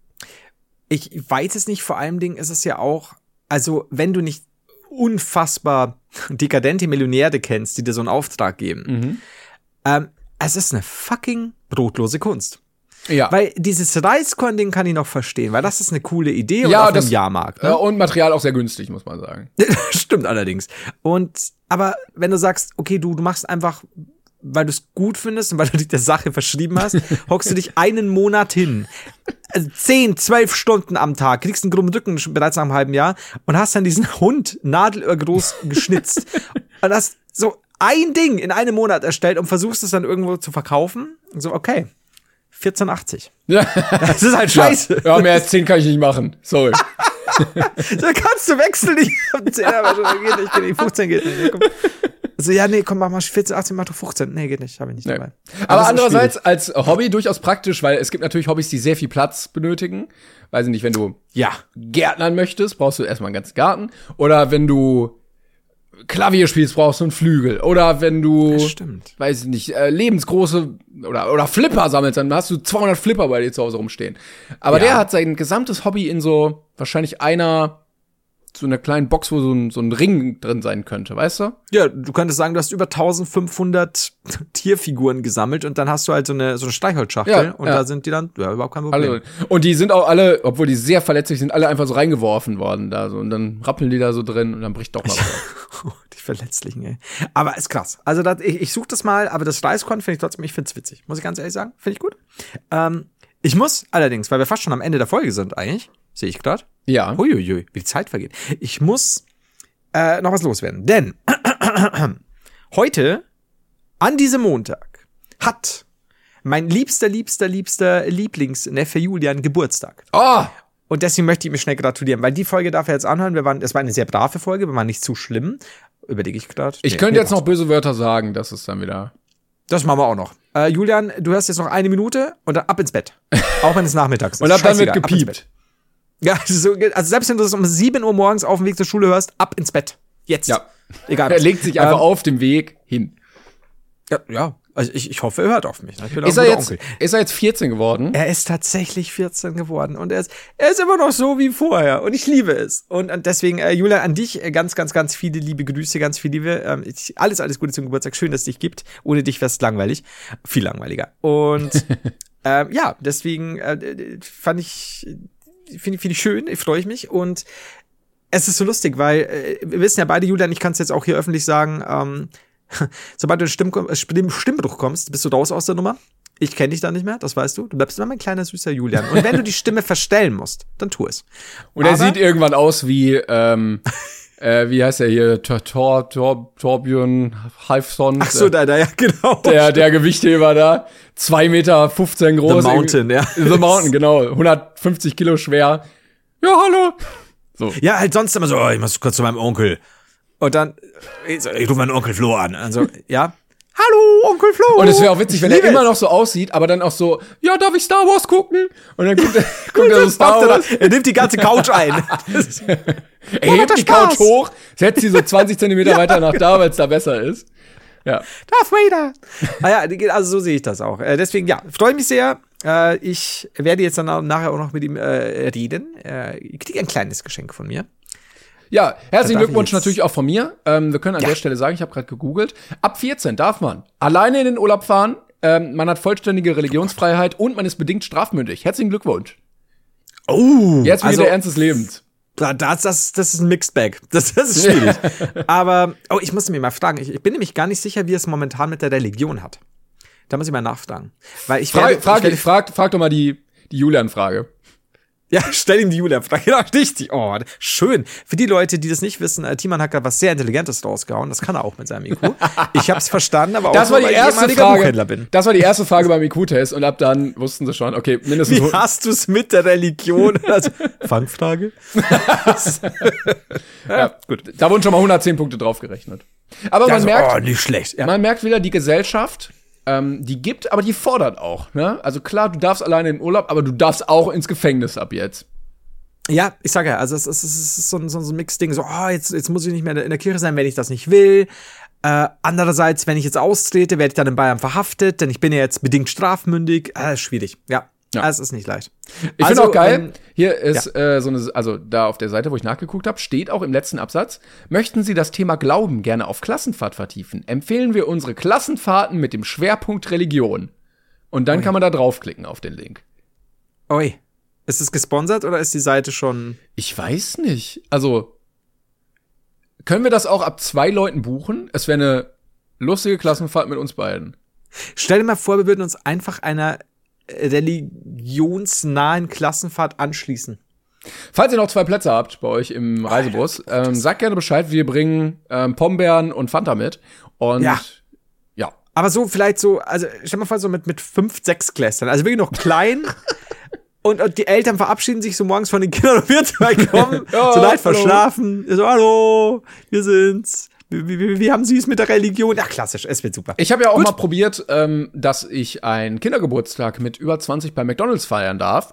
Ich weiß es nicht, vor allem Dingen ist es ja auch, also wenn du nicht unfassbar dekadente Millionäre kennst, die dir so einen Auftrag geben, mhm. ähm, es ist eine fucking brotlose Kunst. Ja. Weil dieses Reiskorn-Ding kann ich noch verstehen, weil das ist eine coole Idee ja, und auf das, dem Jahrmarkt. Ne? Und Material auch sehr günstig, muss man sagen. Stimmt allerdings. Und, aber wenn du sagst, okay, du, du machst einfach, weil du es gut findest und weil du dich der Sache verschrieben hast, hockst du dich einen Monat hin. Also zehn, zwölf Stunden am Tag, kriegst einen krummen Rücken bereits nach einem halben Jahr und hast dann diesen Hund nadelöhr groß geschnitzt. Und hast so ein Ding in einem Monat erstellt und versuchst es dann irgendwo zu verkaufen. Und so, okay. vierzehn achtzig. Ja. Das ist halt scheiße. Ja, ja, mehr als zehn kann ich nicht machen. Sorry. Da kannst du wechseln. Ich hab zehn, aber schon, geht nicht, geht nicht. fünfzehn geht nicht. Komm. Also, ja, nee, komm, mach mal vierzehn, achtzehn, mach doch fünfzehn. Nee, geht nicht, hab ich nicht nee. dabei. Aber, aber andererseits als Hobby durchaus praktisch, weil es gibt natürlich Hobbys, die sehr viel Platz benötigen. Weiß ich nicht, wenn du ja. Gärtnern möchtest, brauchst du erstmal einen ganzen Garten. Oder wenn du Klavier spielst, brauchst du einen Flügel. Oder wenn du, das stimmt. weiß ich nicht, äh, lebensgroße oder oder Flipper sammelst, dann hast du zweihundert Flipper bei dir zu Hause rumstehen. Aber ja. der hat sein gesamtes Hobby in so wahrscheinlich einer so einer kleinen Box, wo so ein, so ein Ring drin sein könnte, weißt du? Ja, du könntest sagen, du hast über eintausendfünfhundert Tierfiguren gesammelt und dann hast du halt so eine so eine Streichholzschachtel ja, und ja. da sind die dann ja überhaupt kein Problem. Alle. Und die sind auch alle, obwohl die sehr verletzlich sind, alle einfach so reingeworfen worden da so und dann rappeln die da so drin und dann bricht doch mal was. Die Verletzlichen, ey. Aber ist krass. Also das, ich, ich suche das mal, aber das Reiskorn finde ich trotzdem, ich finde es witzig. Muss ich ganz ehrlich sagen, finde ich gut. Ähm, ich muss allerdings, weil wir fast schon am Ende der Folge sind eigentlich, sehe ich gerade. Ja. Uiuiui, wie die Zeit vergeht. Ich muss äh, noch was loswerden. Denn heute, an diesem Montag, hat mein liebster, liebster, liebster Lieblingsneffe Julian Geburtstag. Oh! Und deswegen möchte ich mir schnell gratulieren, weil die Folge darf er jetzt anhören. Wir waren, es war eine sehr brave Folge, wir waren nicht zu schlimm. Überlege ich gerade. Ich nee, könnte jetzt noch böse Wörter sagen, das ist dann wieder. Das machen wir auch noch. Äh, Julian, du hörst jetzt noch eine Minute und dann ab ins Bett. Auch wenn es nachmittags ist. Und ab dann wird gepiept. Ja, so, also selbst wenn du das um sieben Uhr morgens auf dem Weg zur Schule hörst, ab ins Bett. Jetzt. Ja. Egal. Er legt sich einfach ähm, auf dem Weg hin. Ja, ja. Also ich, ich hoffe, er hört auf mich. Ich bin ist, er jetzt, ist er jetzt vierzehn geworden? Er ist tatsächlich vierzehn geworden. Und er ist, er ist immer noch so wie vorher. Und ich liebe es. Und, und deswegen, äh, Julia, an dich äh, ganz, ganz, ganz viele liebe Grüße, ganz viel Liebe. Ähm, ich, alles, alles Gute zum Geburtstag. Schön, dass es dich gibt. Ohne dich wär's langweilig. Viel langweiliger. Und ähm, ja, deswegen äh, fand ich, finde find ich schön. Ich freue mich. Und es ist so lustig, weil äh, wir wissen ja beide, Julian, ich kann es jetzt auch hier öffentlich sagen, ähm, sobald du in Stimm, Stimm, Stimmbruch kommst, bist du raus aus der Nummer. Ich kenne dich dann nicht mehr, das weißt du. Du bleibst immer mein kleiner, süßer Julian. Und wenn du die Stimme verstellen musst, dann tu es. Und er Aber, sieht irgendwann aus wie, ähm, äh, wie heißt er hier? Tor, Tor, Tor, Torbjörn Halfson. Ach so, da, da, ja, genau. Der, der Gewichtheber da. zwei Meter fünfzehn groß. The Mountain, ja. The Mountain, genau. hundertfünfzig Kilo schwer. Ja, hallo. So. Ja, halt sonst immer so, oh, ich muss kurz zu meinem Onkel. Und dann, ich, ich rufe meinen Onkel Flo an. Also, ja. Hallo, Onkel Flo. Und es wäre auch witzig, wenn er immer noch so aussieht, aber dann auch so, ja, darf ich Star Wars gucken? Und dann guckt er, guckt er so Star Wars. Er nimmt die ganze Couch ein. Er hebt die Couch hoch, setzt sie so zwanzig Zentimeter ja. weiter nach da, weil es da besser ist. Ja. Darth Vader. Ah ja, also so sehe ich das auch. Deswegen, ja, freue mich sehr. Ich werde jetzt dann nachher auch noch mit ihm reden. Ich kriege ein kleines Geschenk von mir. Ja, herzlichen Glückwunsch natürlich auch von mir. Ähm, wir können an ja. der Stelle sagen, ich habe gerade gegoogelt, ab vierzehn darf man alleine in den Urlaub fahren, ähm, man hat vollständige Religionsfreiheit und man ist bedingt strafmündig. Herzlichen Glückwunsch. Oh, Jetzt wieder also, der Ernst des Lebens. Das, das, das ist ein Mixed Bag. Das, das ist schwierig. Aber, oh, ich musste mir mal fragen. Ich, ich bin nämlich gar nicht sicher, wie es momentan mit der Religion hat. Da muss ich mal nachfragen. Weil ich Frag, werde, frag, ich werde, frag, frag doch mal die, die Julian-Frage. Ja, stell ihm die Julia-Frage. Genau, richtig. Oh, schön. Für die Leute, die das nicht wissen, äh, Timon hat gerade was sehr Intelligentes rausgehauen. Das kann er auch mit seinem I Q. Ich hab's verstanden, aber auch das nur, war die weil ich erste ehemaliger Frage. Buchhändler bin. Das war die erste Frage beim I Q-Test und ab dann wussten sie schon, okay, mindestens. Wie hast du's mit der Religion? Also, Fangfrage? Ja, gut. Da wurden schon mal hundertzehn Punkte draufgerechnet. Aber man also, merkt, oh, nicht schlecht. Ja. man merkt wieder, die Gesellschaft, ähm, die gibt, aber die fordert auch. Ne? Also klar, du darfst alleine in den Urlaub, aber du darfst auch ins Gefängnis ab jetzt. Ja, ich sage ja, also es ist, es ist so ein, so ein Mix-Ding, so, oh, jetzt, jetzt muss ich nicht mehr in der Kirche sein, wenn ich das nicht will. Äh, andererseits, wenn ich jetzt austrete, werde ich dann in Bayern verhaftet, denn ich bin ja jetzt bedingt strafmündig. Äh, schwierig, ja. Ja. Es ist nicht leicht. Ich Also, finde auch geil, ähm, hier ist ja. äh, so eine, also da auf der Seite, wo ich nachgeguckt habe, steht auch im letzten Absatz, möchten Sie das Thema Glauben gerne auf Klassenfahrt vertiefen, empfehlen wir unsere Klassenfahrten mit dem Schwerpunkt Religion. Und dann Ui. kann man da draufklicken auf den Link. Ui. Ist es gesponsert oder ist die Seite schon? Ich weiß nicht. Also, können wir das auch ab zwei Leuten buchen? Es wäre eine lustige Klassenfahrt mit uns beiden. Stell dir mal vor, wir würden uns einfach einer religionsnahen Klassenfahrt anschließen. Falls ihr noch zwei Plätze habt bei euch im Reisebus, ähm, sagt gerne Bescheid. Wir bringen ähm, Pombeeren und Fanta mit. Und Ja. ja. Aber so vielleicht so, also stell dir mal vor, so mit, mit fünf, sechs Klässlern. Also wirklich noch klein. Und, und die Eltern verabschieden sich so morgens von den Kindern und wir zwei kommen, Ja, so leicht hallo. verschlafen. So, hallo, wir sind's. Wie, wie, wie haben Sie es mit der Religion? Ja, klassisch, es wird super. Ich habe ja auch Gut. mal probiert, ähm, dass ich einen Kindergeburtstag mit über zwanzig bei McDonald's feiern darf.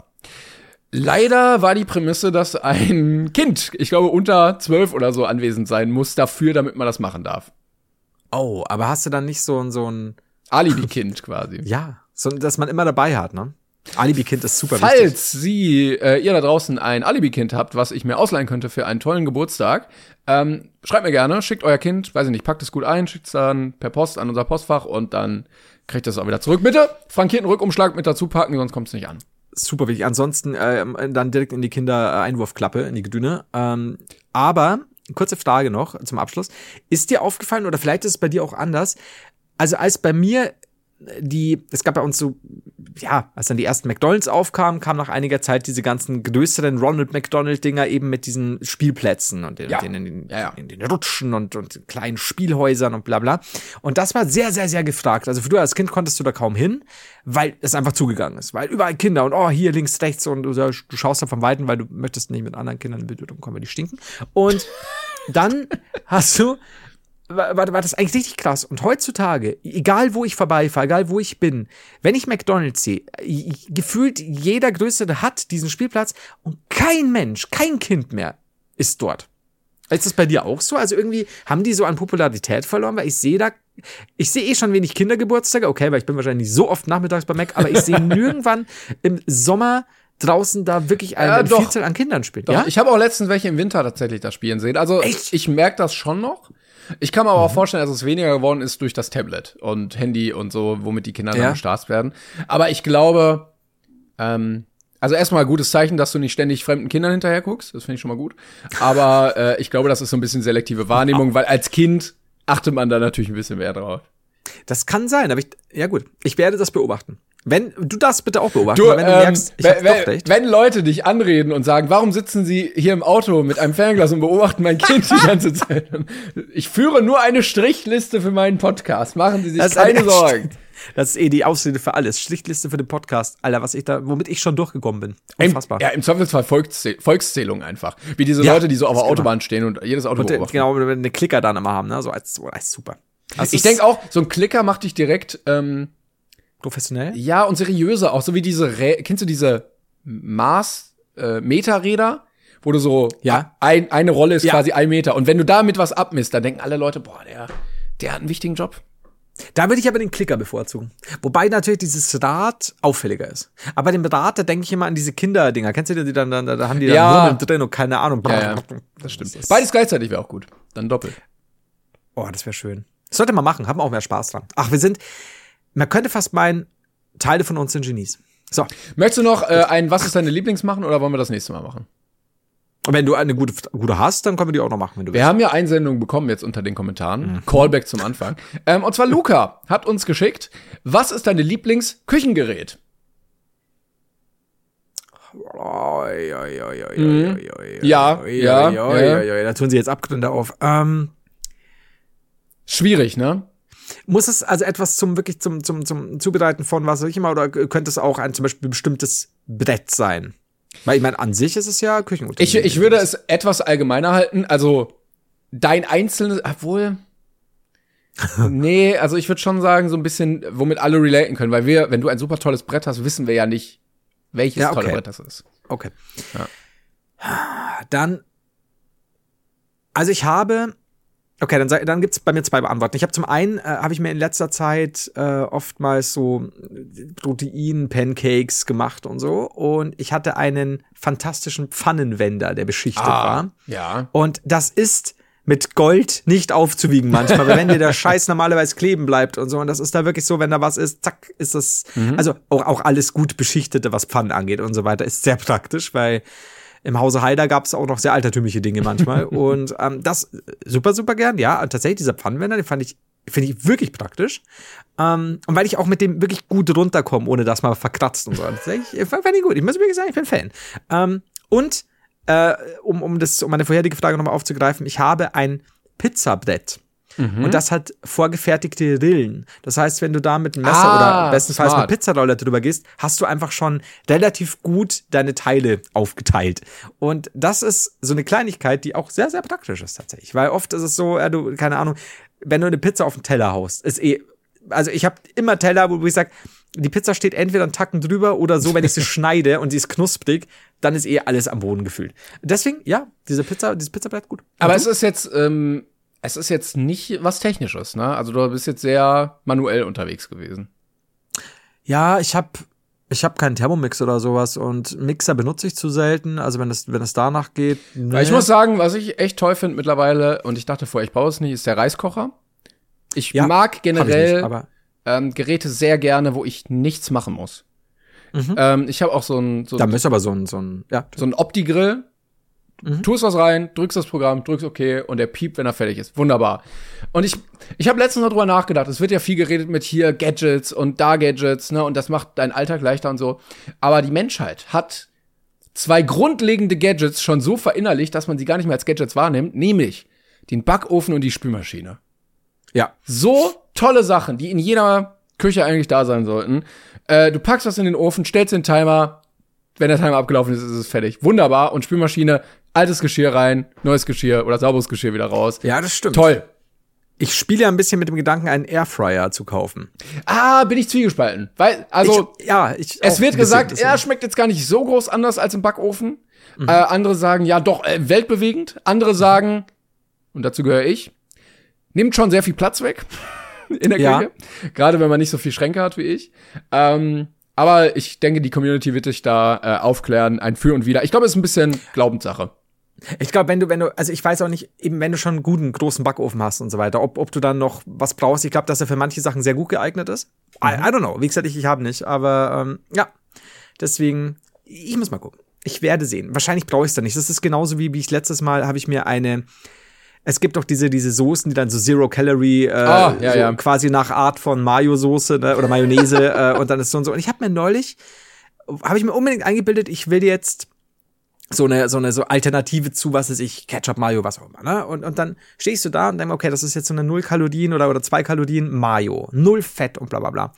Leider war die Prämisse, dass ein Kind, ich glaube unter zwölf oder so, anwesend sein muss dafür, damit man das machen darf. Oh, aber hast du dann nicht so ein, so ein, Alibi-Kind quasi. ja, so, dass man immer dabei hat, ne? Alibi-Kind ist super Falls wichtig. Sie, äh, ihr da draußen ein Alibi-Kind habt, was ich mir ausleihen könnte für einen tollen Geburtstag, ähm, schreibt mir gerne, schickt euer Kind, weiß ich nicht, packt es gut ein, schickt es dann per Post an unser Postfach und dann kriegt ihr es auch wieder zurück. Bitte frankierten Rückumschlag mit dazu packen, sonst kommt es nicht an. Super wichtig. Ansonsten ähm, dann direkt in die Kinder-Einwurfklappe, in die Gedüne. Ähm, aber, kurze Frage noch zum Abschluss. Ist dir aufgefallen, oder vielleicht ist es bei dir auch anders, also als bei mir die, es gab bei uns so, ja, als dann die ersten McDonalds aufkamen, kam nach einiger Zeit diese ganzen größeren Ronald McDonald-Dinger eben mit diesen Spielplätzen und den, Ja. den, in, den, Ja, ja. in den Rutschen und, und kleinen Spielhäusern und bla bla. Und das war sehr, sehr, sehr gefragt. Also früher als Kind konntest du da kaum hin, weil es einfach zugegangen ist. Weil überall Kinder und oh, hier links, rechts und du, du schaust da vom Weiten, weil du möchtest nicht mit anderen Kindern in Berührung kommen, weil die stinken. Und dann hast du War, war das eigentlich richtig krass. Und heutzutage, egal wo ich vorbeifahre, egal wo ich bin, wenn ich McDonald's sehe, ich- gefühlt jeder Größere hat diesen Spielplatz und kein Mensch, kein Kind mehr ist dort. Ist das bei dir auch so? Also irgendwie haben die so an Popularität verloren, weil ich sehe da, ich sehe eh schon wenig Kindergeburtstage, okay, weil ich bin wahrscheinlich nicht so oft nachmittags bei Mac, aber ich sehe nirgendwann im Sommer draußen da wirklich eine Ja, doch. Vielzahl an Kindern spielen. Doch, Ja? ich habe auch letztens welche im Winter tatsächlich das Spielen sehen. Also Echt? ich merke das schon noch. Ich kann mir aber auch vorstellen, dass es weniger geworden ist durch das Tablet und Handy und so, womit die Kinder dann Ja. bestarrt werden. Aber ich glaube, ähm, also erstmal gutes Zeichen, dass du nicht ständig fremden Kindern hinterher guckst. Das finde ich schon mal gut. Aber äh, ich glaube, das ist so ein bisschen selektive Wahrnehmung, weil als Kind achtet man da natürlich ein bisschen mehr drauf. Das kann sein, aber ich, ja gut, ich werde das beobachten. Wenn, du darfst bitte auch beobachten, Du, weil wenn du ähm, merkst, ich wenn, hab doch wenn, recht. wenn Leute dich anreden und sagen, warum sitzen sie hier im Auto mit einem Fernglas und beobachten mein Kind die ganze Zeit? Ich führe nur eine Strichliste für meinen Podcast. Machen Sie sich Das ist keine eine- Sorgen. Das ist eh die Ausrede für alles. Strichliste für den Podcast. Alter, was ich da, womit ich schon durchgekommen bin. Im, Unfassbar. ja, im Zweifelsfall Volkszäh Volkszählung einfach. Wie diese Ja, Leute, die so auf der ist Autobahn stehen und jedes Auto Und der, beobachten. genau, wenn wir eine Klicker dann immer haben, ne? So als, so als super. Das Ich ist denke auch, so ein Klicker macht dich direkt, ähm, professionell. ja, und seriöser, auch so wie diese, Rä kennst du diese Maß, äh, Meterräder? Wo du so, Ja. ein, eine Rolle ist Ja. quasi ein Meter. Und wenn du damit was abmisst, dann denken alle Leute, boah, der, der hat einen wichtigen Job. Da würde ich aber den Klicker bevorzugen. Wobei natürlich dieses Rad auffälliger ist. Aber dem Rad, da denke ich immer an diese Kinderdinger. Kennst du die, die dann, dann da haben die dann Ja. Murmeln drin und keine Ahnung. Ja, ja, das stimmt. ist- Beides gleichzeitig wäre auch gut. Dann doppelt. Oh, das wäre schön. Das sollte man machen, haben wir auch mehr Spaß dran. Ach, wir sind, man könnte fast meinen, Teile von uns sind Genies. So. Möchtest du noch äh, ein Was ist deine Lieblings machen oder wollen wir das nächste Mal machen? Und wenn du eine gute, gute hast, dann können wir die auch noch machen, wenn du Wir willst. haben ja Einsendungen bekommen jetzt unter den Kommentaren. Mhm. Callback zum Anfang. Ähm, und zwar Luca hat uns geschickt, was ist deine Lieblings-Küchengerät? Ja, ja, ja. Da tun sie jetzt Abgründe auf. Ähm, Schwierig, ne? Muss es also etwas zum wirklich zum zum zum Zubereiten von was auch immer oder könnte es auch ein zum Beispiel bestimmtes Brett sein? Weil ich meine, an sich ist es ja Küchenutensilien. Ich, ich würde es etwas allgemeiner halten. Also dein einzelnes, obwohl nee, also ich würde schon sagen, so ein bisschen, womit alle relaten können. Weil wir, wenn du ein super tolles Brett hast, wissen wir ja nicht, welches ja, okay. tolle Brett das ist. Okay. Ja. Dann, also ich habe Okay, dann, dann gibt's bei mir zwei Beantworten. Ich habe zum einen, äh, habe ich mir in letzter Zeit äh, oftmals so Protein-Pancakes gemacht und so. Und ich hatte einen fantastischen Pfannenwender, der beschichtet ah, war. Ja. Und das ist mit Gold nicht aufzuwiegen manchmal, weil wenn dir der Scheiß normalerweise kleben bleibt und so. Und das ist da wirklich so, wenn da was ist, zack, ist das, mhm. also auch, auch alles gut beschichtete, was Pfannen angeht und so weiter, ist sehr praktisch, weil im Hause Haider gab es auch noch sehr altertümliche Dinge manchmal. Und ähm, das super, super gern. Ja, und tatsächlich, dieser Pfannenwender, den fand ich, finde ich wirklich praktisch. Ähm, und weil ich auch mit dem wirklich gut runterkomme, ohne dass man verkratzt und so. Tatsächlich, fand ich gut. Ich muss wirklich sagen, ich bin Fan. Ähm, und äh, um, um, das, um meine vorherige Frage nochmal aufzugreifen, ich habe ein Pizzabrett. Mhm. Und das hat vorgefertigte Rillen. Das heißt, wenn du da mit einem Messer ah, oder bestenfalls smart. mit Pizzarolle drüber gehst, hast du einfach schon relativ gut deine Teile aufgeteilt. Und das ist so eine Kleinigkeit, die auch sehr, sehr praktisch ist tatsächlich. Weil oft ist es so, ja, du, keine Ahnung, wenn du eine Pizza auf den Teller haust, ist eh, also ich habe immer Teller, wo ich sage, die Pizza steht entweder einen Tacken drüber oder so, wenn ich sie schneide und sie ist knusprig, dann ist eh alles am Boden gefühlt. Deswegen, ja, diese Pizza, dieses Pizzabrett gut. Aber und es ist jetzt, ähm Es ist jetzt nicht was Technisches, ne? Also du bist jetzt sehr manuell unterwegs gewesen. Ja, ich habe ich hab keinen Thermomix oder sowas und Mixer benutze ich zu selten. Also wenn es wenn es danach geht. Nee. Ich muss sagen, was ich echt toll finde mittlerweile, und ich dachte vorher, ich baue es nicht, ist der Reiskocher. Ich ja, mag generell ich nicht, aber ähm, Geräte sehr gerne, wo ich nichts machen muss. Mhm. Ähm, ich habe auch so ein so da müsste aber so ein so ein ja so ein Opti-Grill. Mhm. Tust was rein, drückst das Programm, drückst OK und der piept, wenn er fertig ist. Wunderbar. Und ich ich habe letztens noch drüber nachgedacht. Es wird ja viel geredet mit hier Gadgets und da Gadgets, ne? Und das macht deinen Alltag leichter und so. Aber die Menschheit hat zwei grundlegende Gadgets schon so verinnerlicht, dass man sie gar nicht mehr als Gadgets wahrnimmt, nämlich den Backofen und die Spülmaschine. Ja. So tolle Sachen, die in jeder Küche eigentlich da sein sollten. Äh, du packst was in den Ofen, stellst den Timer. Wenn der Timer abgelaufen ist, ist es fertig. Wunderbar. Und Spülmaschine, altes Geschirr rein, neues Geschirr oder sauberes Geschirr wieder raus. Ja, das stimmt. Toll. Ich spiele ja ein bisschen mit dem Gedanken, einen Airfryer zu kaufen. Ah, bin ich zwiegespalten. Weil, also, ich, ja, ich es wird bisschen, gesagt, bisschen. er schmeckt jetzt gar nicht so groß anders als im Backofen. Mhm. Äh, andere sagen, ja doch, äh, weltbewegend. Andere sagen, und dazu gehöre ich, nimmt schon sehr viel Platz weg in der ja. Küche. Gerade wenn man nicht so viel Schränke hat wie ich. Ähm, Aber ich denke, die Community wird dich da äh, aufklären, ein Für und Wider. Ich glaube, es ist ein bisschen Glaubenssache. Ich glaube, wenn du, wenn du, also ich weiß auch nicht, eben wenn du schon einen guten, großen Backofen hast und so weiter, ob, ob du dann noch was brauchst. Ich glaube, dass er für manche Sachen sehr gut geeignet ist. Mhm. I, I don't know. Wie gesagt, ich, ich habe nicht. Aber ähm, ja, deswegen, ich muss mal gucken. Ich werde sehen. Wahrscheinlich brauche ich es dann nicht. Das ist genauso wie, wie ich letztes Mal, habe ich mir eine Es gibt doch diese diese Soßen, die dann so Zero Calorie, äh, ah, ja, so ja. quasi nach Art von Mayo-Soße, ne, oder Mayonnaise äh, und dann ist so und so. Und ich habe mir neulich, habe ich mir unbedingt eingebildet, ich will jetzt so eine so eine so Alternative zu, was weiß ich, Ketchup, Mayo, was auch immer. Ne? Und und dann stehst du da und denkst, okay, das ist jetzt so eine null Kalorien oder oder zwei Kalorien Mayo, null Fett und bla bla bla.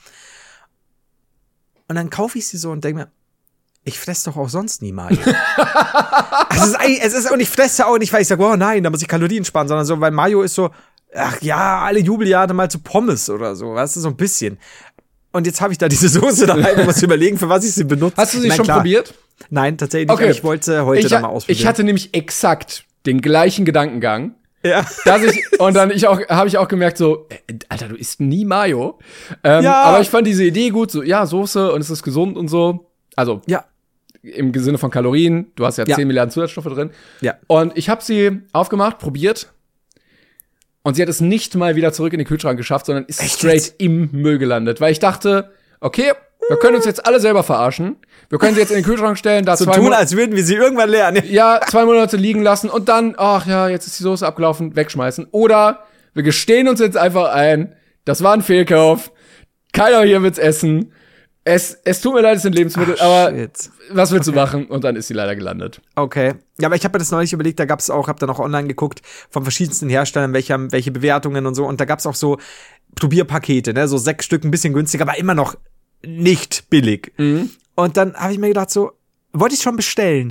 Und dann kaufe ich sie so und denke mir, ich fresse doch auch sonst nie Mayo. Also es, ist, es ist, und ich fresse auch nicht, weil ich sage, oh nein, da muss ich Kalorien sparen, sondern so, weil Mayo ist so, ach ja, alle Jubeljahre mal zu Pommes oder so, weißt du, so ein bisschen. Und jetzt habe ich da diese Soße daheim, muss überlegen, für was ich sie benutze. Hast du sie Nein, schon klar. probiert? Nein, tatsächlich Okay. nicht. Ich wollte heute ich, da mal ausprobieren. Ich hatte nämlich exakt den gleichen Gedankengang. Ja. Dass ich, und dann ich auch, habe ich auch gemerkt, so, äh, Alter, du isst nie Mayo. Ähm, Ja. Aber ich fand diese Idee gut, so, ja, Soße und es ist gesund und so. Also, Ja. im Sinne von Kalorien, du hast ja, Ja. zehn Milliarden Zusatzstoffe drin. Ja. Und ich habe sie aufgemacht, probiert. Und sie hat es nicht mal wieder zurück in den Kühlschrank geschafft, sondern ist Echt straight jetzt? im Müll gelandet. Weil ich dachte, okay, Wir können uns jetzt alle selber verarschen. Wir können sie jetzt in den Kühlschrank stellen, da So zwei tun, Monate, als würden wir sie irgendwann lernen. ja, zwei Monate liegen lassen und dann, ach ja, jetzt ist die Soße abgelaufen, wegschmeißen. Oder wir gestehen uns jetzt einfach ein, das war ein Fehlkauf. Keiner hier wird's essen. Es, es tut mir leid, es sind Lebensmittel, Ach, aber shit. was willst Okay. du machen? Und dann ist sie leider gelandet. Okay. Ja, aber ich habe mir das neulich überlegt, da gab's auch, hab dann auch online geguckt, von verschiedensten Herstellern, welche haben welche Bewertungen und so. Und da gab's auch so Probierpakete, ne, so sechs Stück, ein bisschen günstiger, aber immer noch nicht billig. Mhm. Und dann habe ich mir gedacht, so, wollte ich schon bestellen.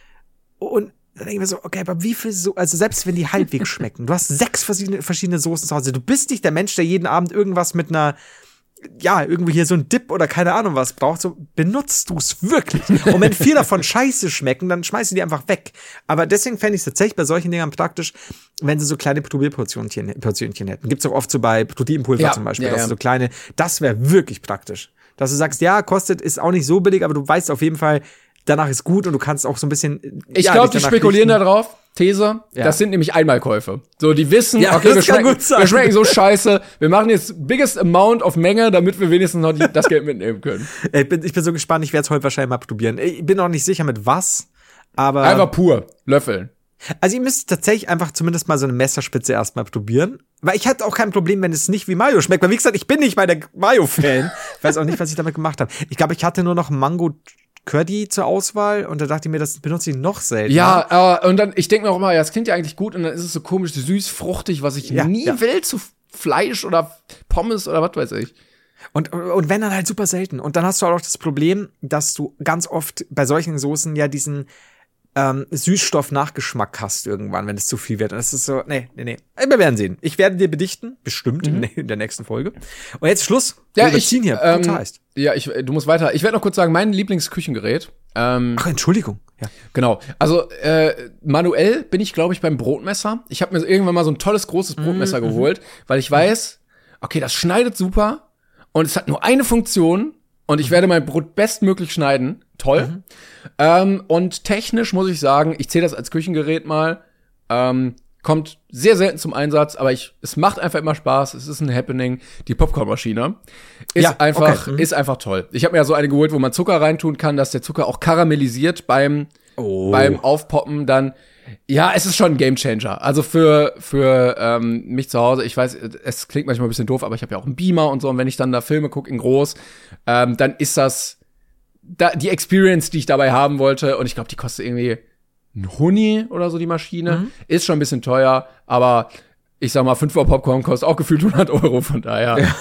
Und dann denke ich mir so, okay, aber wie viel so, also selbst wenn die halbwegs schmecken, du hast sechs verschiedene, verschiedene Soßen zu Hause, du bist nicht der Mensch, der jeden Abend irgendwas mit einer, ja, irgendwie hier so ein Dip oder keine Ahnung was braucht, so benutzt du's wirklich. Und wenn vier davon scheiße schmecken, dann schmeißt du die einfach weg. Aber deswegen fände ich es tatsächlich bei solchen Dingern praktisch, wenn sie so kleine Probierportionchen Portionchen hätten. Gibt's auch oft so bei Proteinpulver Ja, zum Beispiel, ja, dass ja. du so kleine, das wäre wirklich praktisch. Dass du sagst, ja, kostet, ist auch nicht so billig, aber du weißt auf jeden Fall, danach ist gut und du kannst auch so ein bisschen. Ich ja, glaube, dich die danach spekulieren da richten. drauf. These, Ja. das sind nämlich Einmalkäufe. So, die wissen, Ja, okay, wir das kann schmecken, gut sein. wir schmecken so scheiße. Wir machen jetzt biggest amount of Menge, damit wir wenigstens noch die, das Geld mitnehmen können. Ich bin, ich bin so gespannt, ich werde es heute wahrscheinlich mal probieren. Ich bin noch nicht sicher mit was, aber. Einfach pur. Löffeln. Also ihr müsst tatsächlich einfach zumindest mal so eine Messerspitze erstmal probieren. Weil ich hatte auch kein Problem, wenn es nicht wie Mayo schmeckt. Weil wie gesagt, ich bin nicht mal der Mayo-Fan. Ich weiß auch nicht, was ich damit gemacht habe. Ich glaube, ich hatte nur noch Mango Curdy zur Auswahl und da dachte ich mir, das benutze ich noch selten. Ja, äh, und dann, ich denke mir auch immer, ja, das klingt ja eigentlich gut und dann ist es so komisch, süß, fruchtig, was ich Ja, nie ja. will zu Fleisch oder Pommes oder was weiß ich. Und, und wenn dann halt super selten. Und dann hast du auch das Problem, dass du ganz oft bei solchen Soßen ja diesen ähm, Süßstoff-Nachgeschmack hast irgendwann, wenn es zu viel wird. Und das ist so, nee, nee, nee. Wir werden sehen. Ich werde dir bedichten, bestimmt in, in der nächsten Folge. Und jetzt Schluss. Ja, Wir ich, überziehen hier. ähm, Brutal heißt. ja, ich, du musst weiter. Ich werde noch kurz sagen, mein Lieblingsküchengerät. Ähm, Ach, Entschuldigung. Ja. Genau. Also äh, manuell bin ich, glaube ich, beim Brotmesser. Ich habe mir irgendwann mal so ein tolles, großes Brotmesser Mhm. geholt, weil ich weiß, okay, das schneidet super und es hat nur eine Funktion und ich werde mein Brot bestmöglich schneiden. Toll. Mhm. Ähm, und technisch muss ich sagen, ich zähle das als Küchengerät mal, ähm, kommt sehr selten zum Einsatz, aber ich, es macht einfach immer Spaß. Es ist ein Happening. Die Popcornmaschine ist Ja, einfach, okay. Mhm. ist einfach toll. Ich habe mir ja so eine geholt, wo man Zucker reintun kann, dass der Zucker auch karamellisiert beim Oh. beim Aufpoppen dann. Ja, es ist schon ein Gamechanger. Also für für ähm, mich zu Hause, ich weiß, es klingt manchmal ein bisschen doof, aber ich habe ja auch einen Beamer und so. Und wenn ich dann da Filme gucke in groß, ähm, dann ist das da, die Experience, die ich dabei haben wollte. Und ich glaube, die kostet irgendwie ein Huni oder so, die Maschine. Mhm. Ist schon ein bisschen teuer, aber ich sag mal, fünf Uhr Popcorn kostet auch gefühlt hundert Euro, von daher. Ja.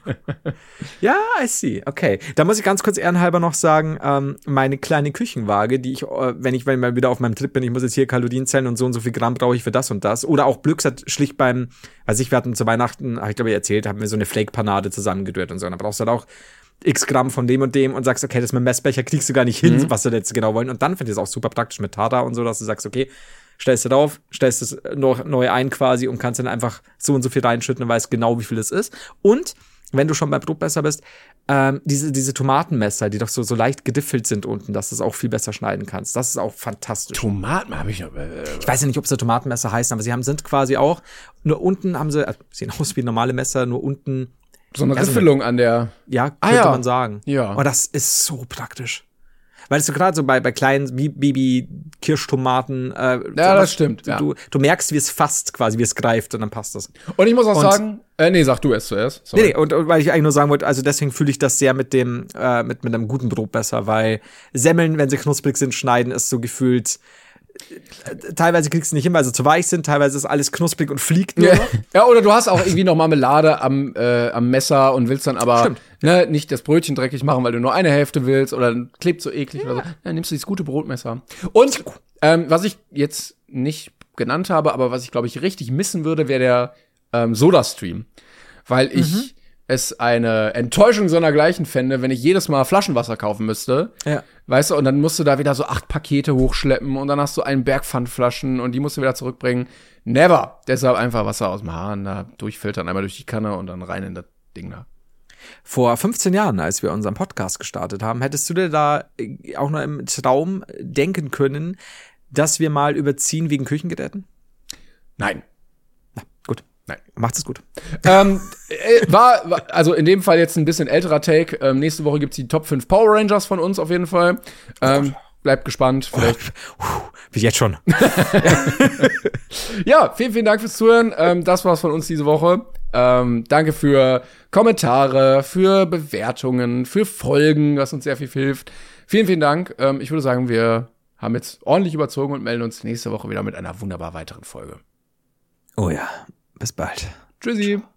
Ja, I see. Okay. Da muss ich ganz kurz ehrenhalber noch sagen, ähm, meine kleine Küchenwaage, die ich, äh, wenn ich wenn ich mal wieder auf meinem Trip bin, ich muss jetzt hier Kalorien zählen und so und so viel Gramm brauche ich für das und das. Oder auch Blöcks hat schlicht beim, also ich, wir hatten zu Weihnachten, habe ich glaube ich erzählt, haben wir so eine Flake-Panade zusammengerührt und so. Und dann brauchst du halt auch x Gramm von dem und dem und sagst, okay, das mit dem Messbecher kriegst du gar nicht hin, Mhm. was wir jetzt genau wollen. Und dann finde ich es auch super praktisch mit Tata und so, dass du sagst, okay, stellst du drauf, stellst es noch neu ein quasi und kannst dann einfach so und so viel reinschütten und weißt genau, wie viel es ist. Und wenn du schon beim Brotmesser bist, ähm, diese, diese Tomatenmesser, die doch so, so leicht gediffelt sind unten, dass du es auch viel besser schneiden kannst. Das ist auch fantastisch. Tomaten habe ich. Äh, Ich weiß ja nicht, ob sie Tomatenmesser heißen, aber sie haben, sind quasi auch, nur unten haben sie, also sehen aus wie normale Messer, nur unten, so eine Ja, so eine- Riffelung an der. ja, Ah, könnte ja. man sagen. Ja. Und das ist so praktisch. Weil es so gerade so bei, bei kleinen Baby-Kirschtomaten, äh, Ja, das stimmt, Du, ja. du, du merkst, wie es fasst quasi, wie es greift und dann passt das. Und ich muss auch Und- sagen, äh, nee, sag du es zuerst. Sorry. Nee, nee, und, und weil ich eigentlich nur sagen wollte, also deswegen fühle ich das sehr mit dem, äh, mit, mit einem guten Brot besser, weil Semmeln, wenn sie knusprig sind, schneiden, ist so gefühlt, äh, teilweise kriegst du nicht hin, weil sie zu weich sind, teilweise ist alles knusprig und fliegt nur Ja. noch. ja, oder du hast auch irgendwie noch Marmelade am, äh, am Messer und willst dann aber Stimmt. ne, nicht das Brötchen dreckig machen, weil du nur eine Hälfte willst oder dann klebt so eklig oder so. Dann nimmst du dieses gute Brotmesser. Und ähm, was ich jetzt nicht genannt habe, aber was ich, glaube ich, richtig missen würde, wäre der ähm, Soda-Stream. Weil ich Mhm. es eine Enttäuschung sondergleichen fände, wenn ich jedes Mal Flaschenwasser kaufen müsste. Ja. Weißt du, und dann musst du da wieder so acht Pakete hochschleppen und dann hast du einen Berg Pfandflaschen und die musst du wieder zurückbringen. Never. Deshalb einfach Wasser aus dem Hahn da durchfiltern, einmal durch die Kanne und dann rein in das Ding da. Vor fünfzehn Jahren, als wir unseren Podcast gestartet haben, hättest du dir da äh, auch noch im Traum denken können, dass wir mal überziehen wegen Küchengeräten? Nein. Gut. Nein. Macht es gut. ähm, äh, war, war, also in dem Fall jetzt ein bisschen älterer Take. Ähm, nächste Woche gibt's die Top fünf Power Rangers von uns auf jeden Fall. Ähm, bleibt gespannt. Vielleicht. Wie jetzt schon. Ja, vielen, vielen Dank fürs Zuhören. Ähm, das war's von uns diese Woche. Ähm, danke für Kommentare, für Bewertungen, für Folgen, was uns sehr viel hilft. Vielen, vielen Dank. Ähm, ich würde sagen, wir haben jetzt ordentlich überzogen und melden uns nächste Woche wieder mit einer wunderbar weiteren Folge. Oh ja, bis bald. Tschüssi.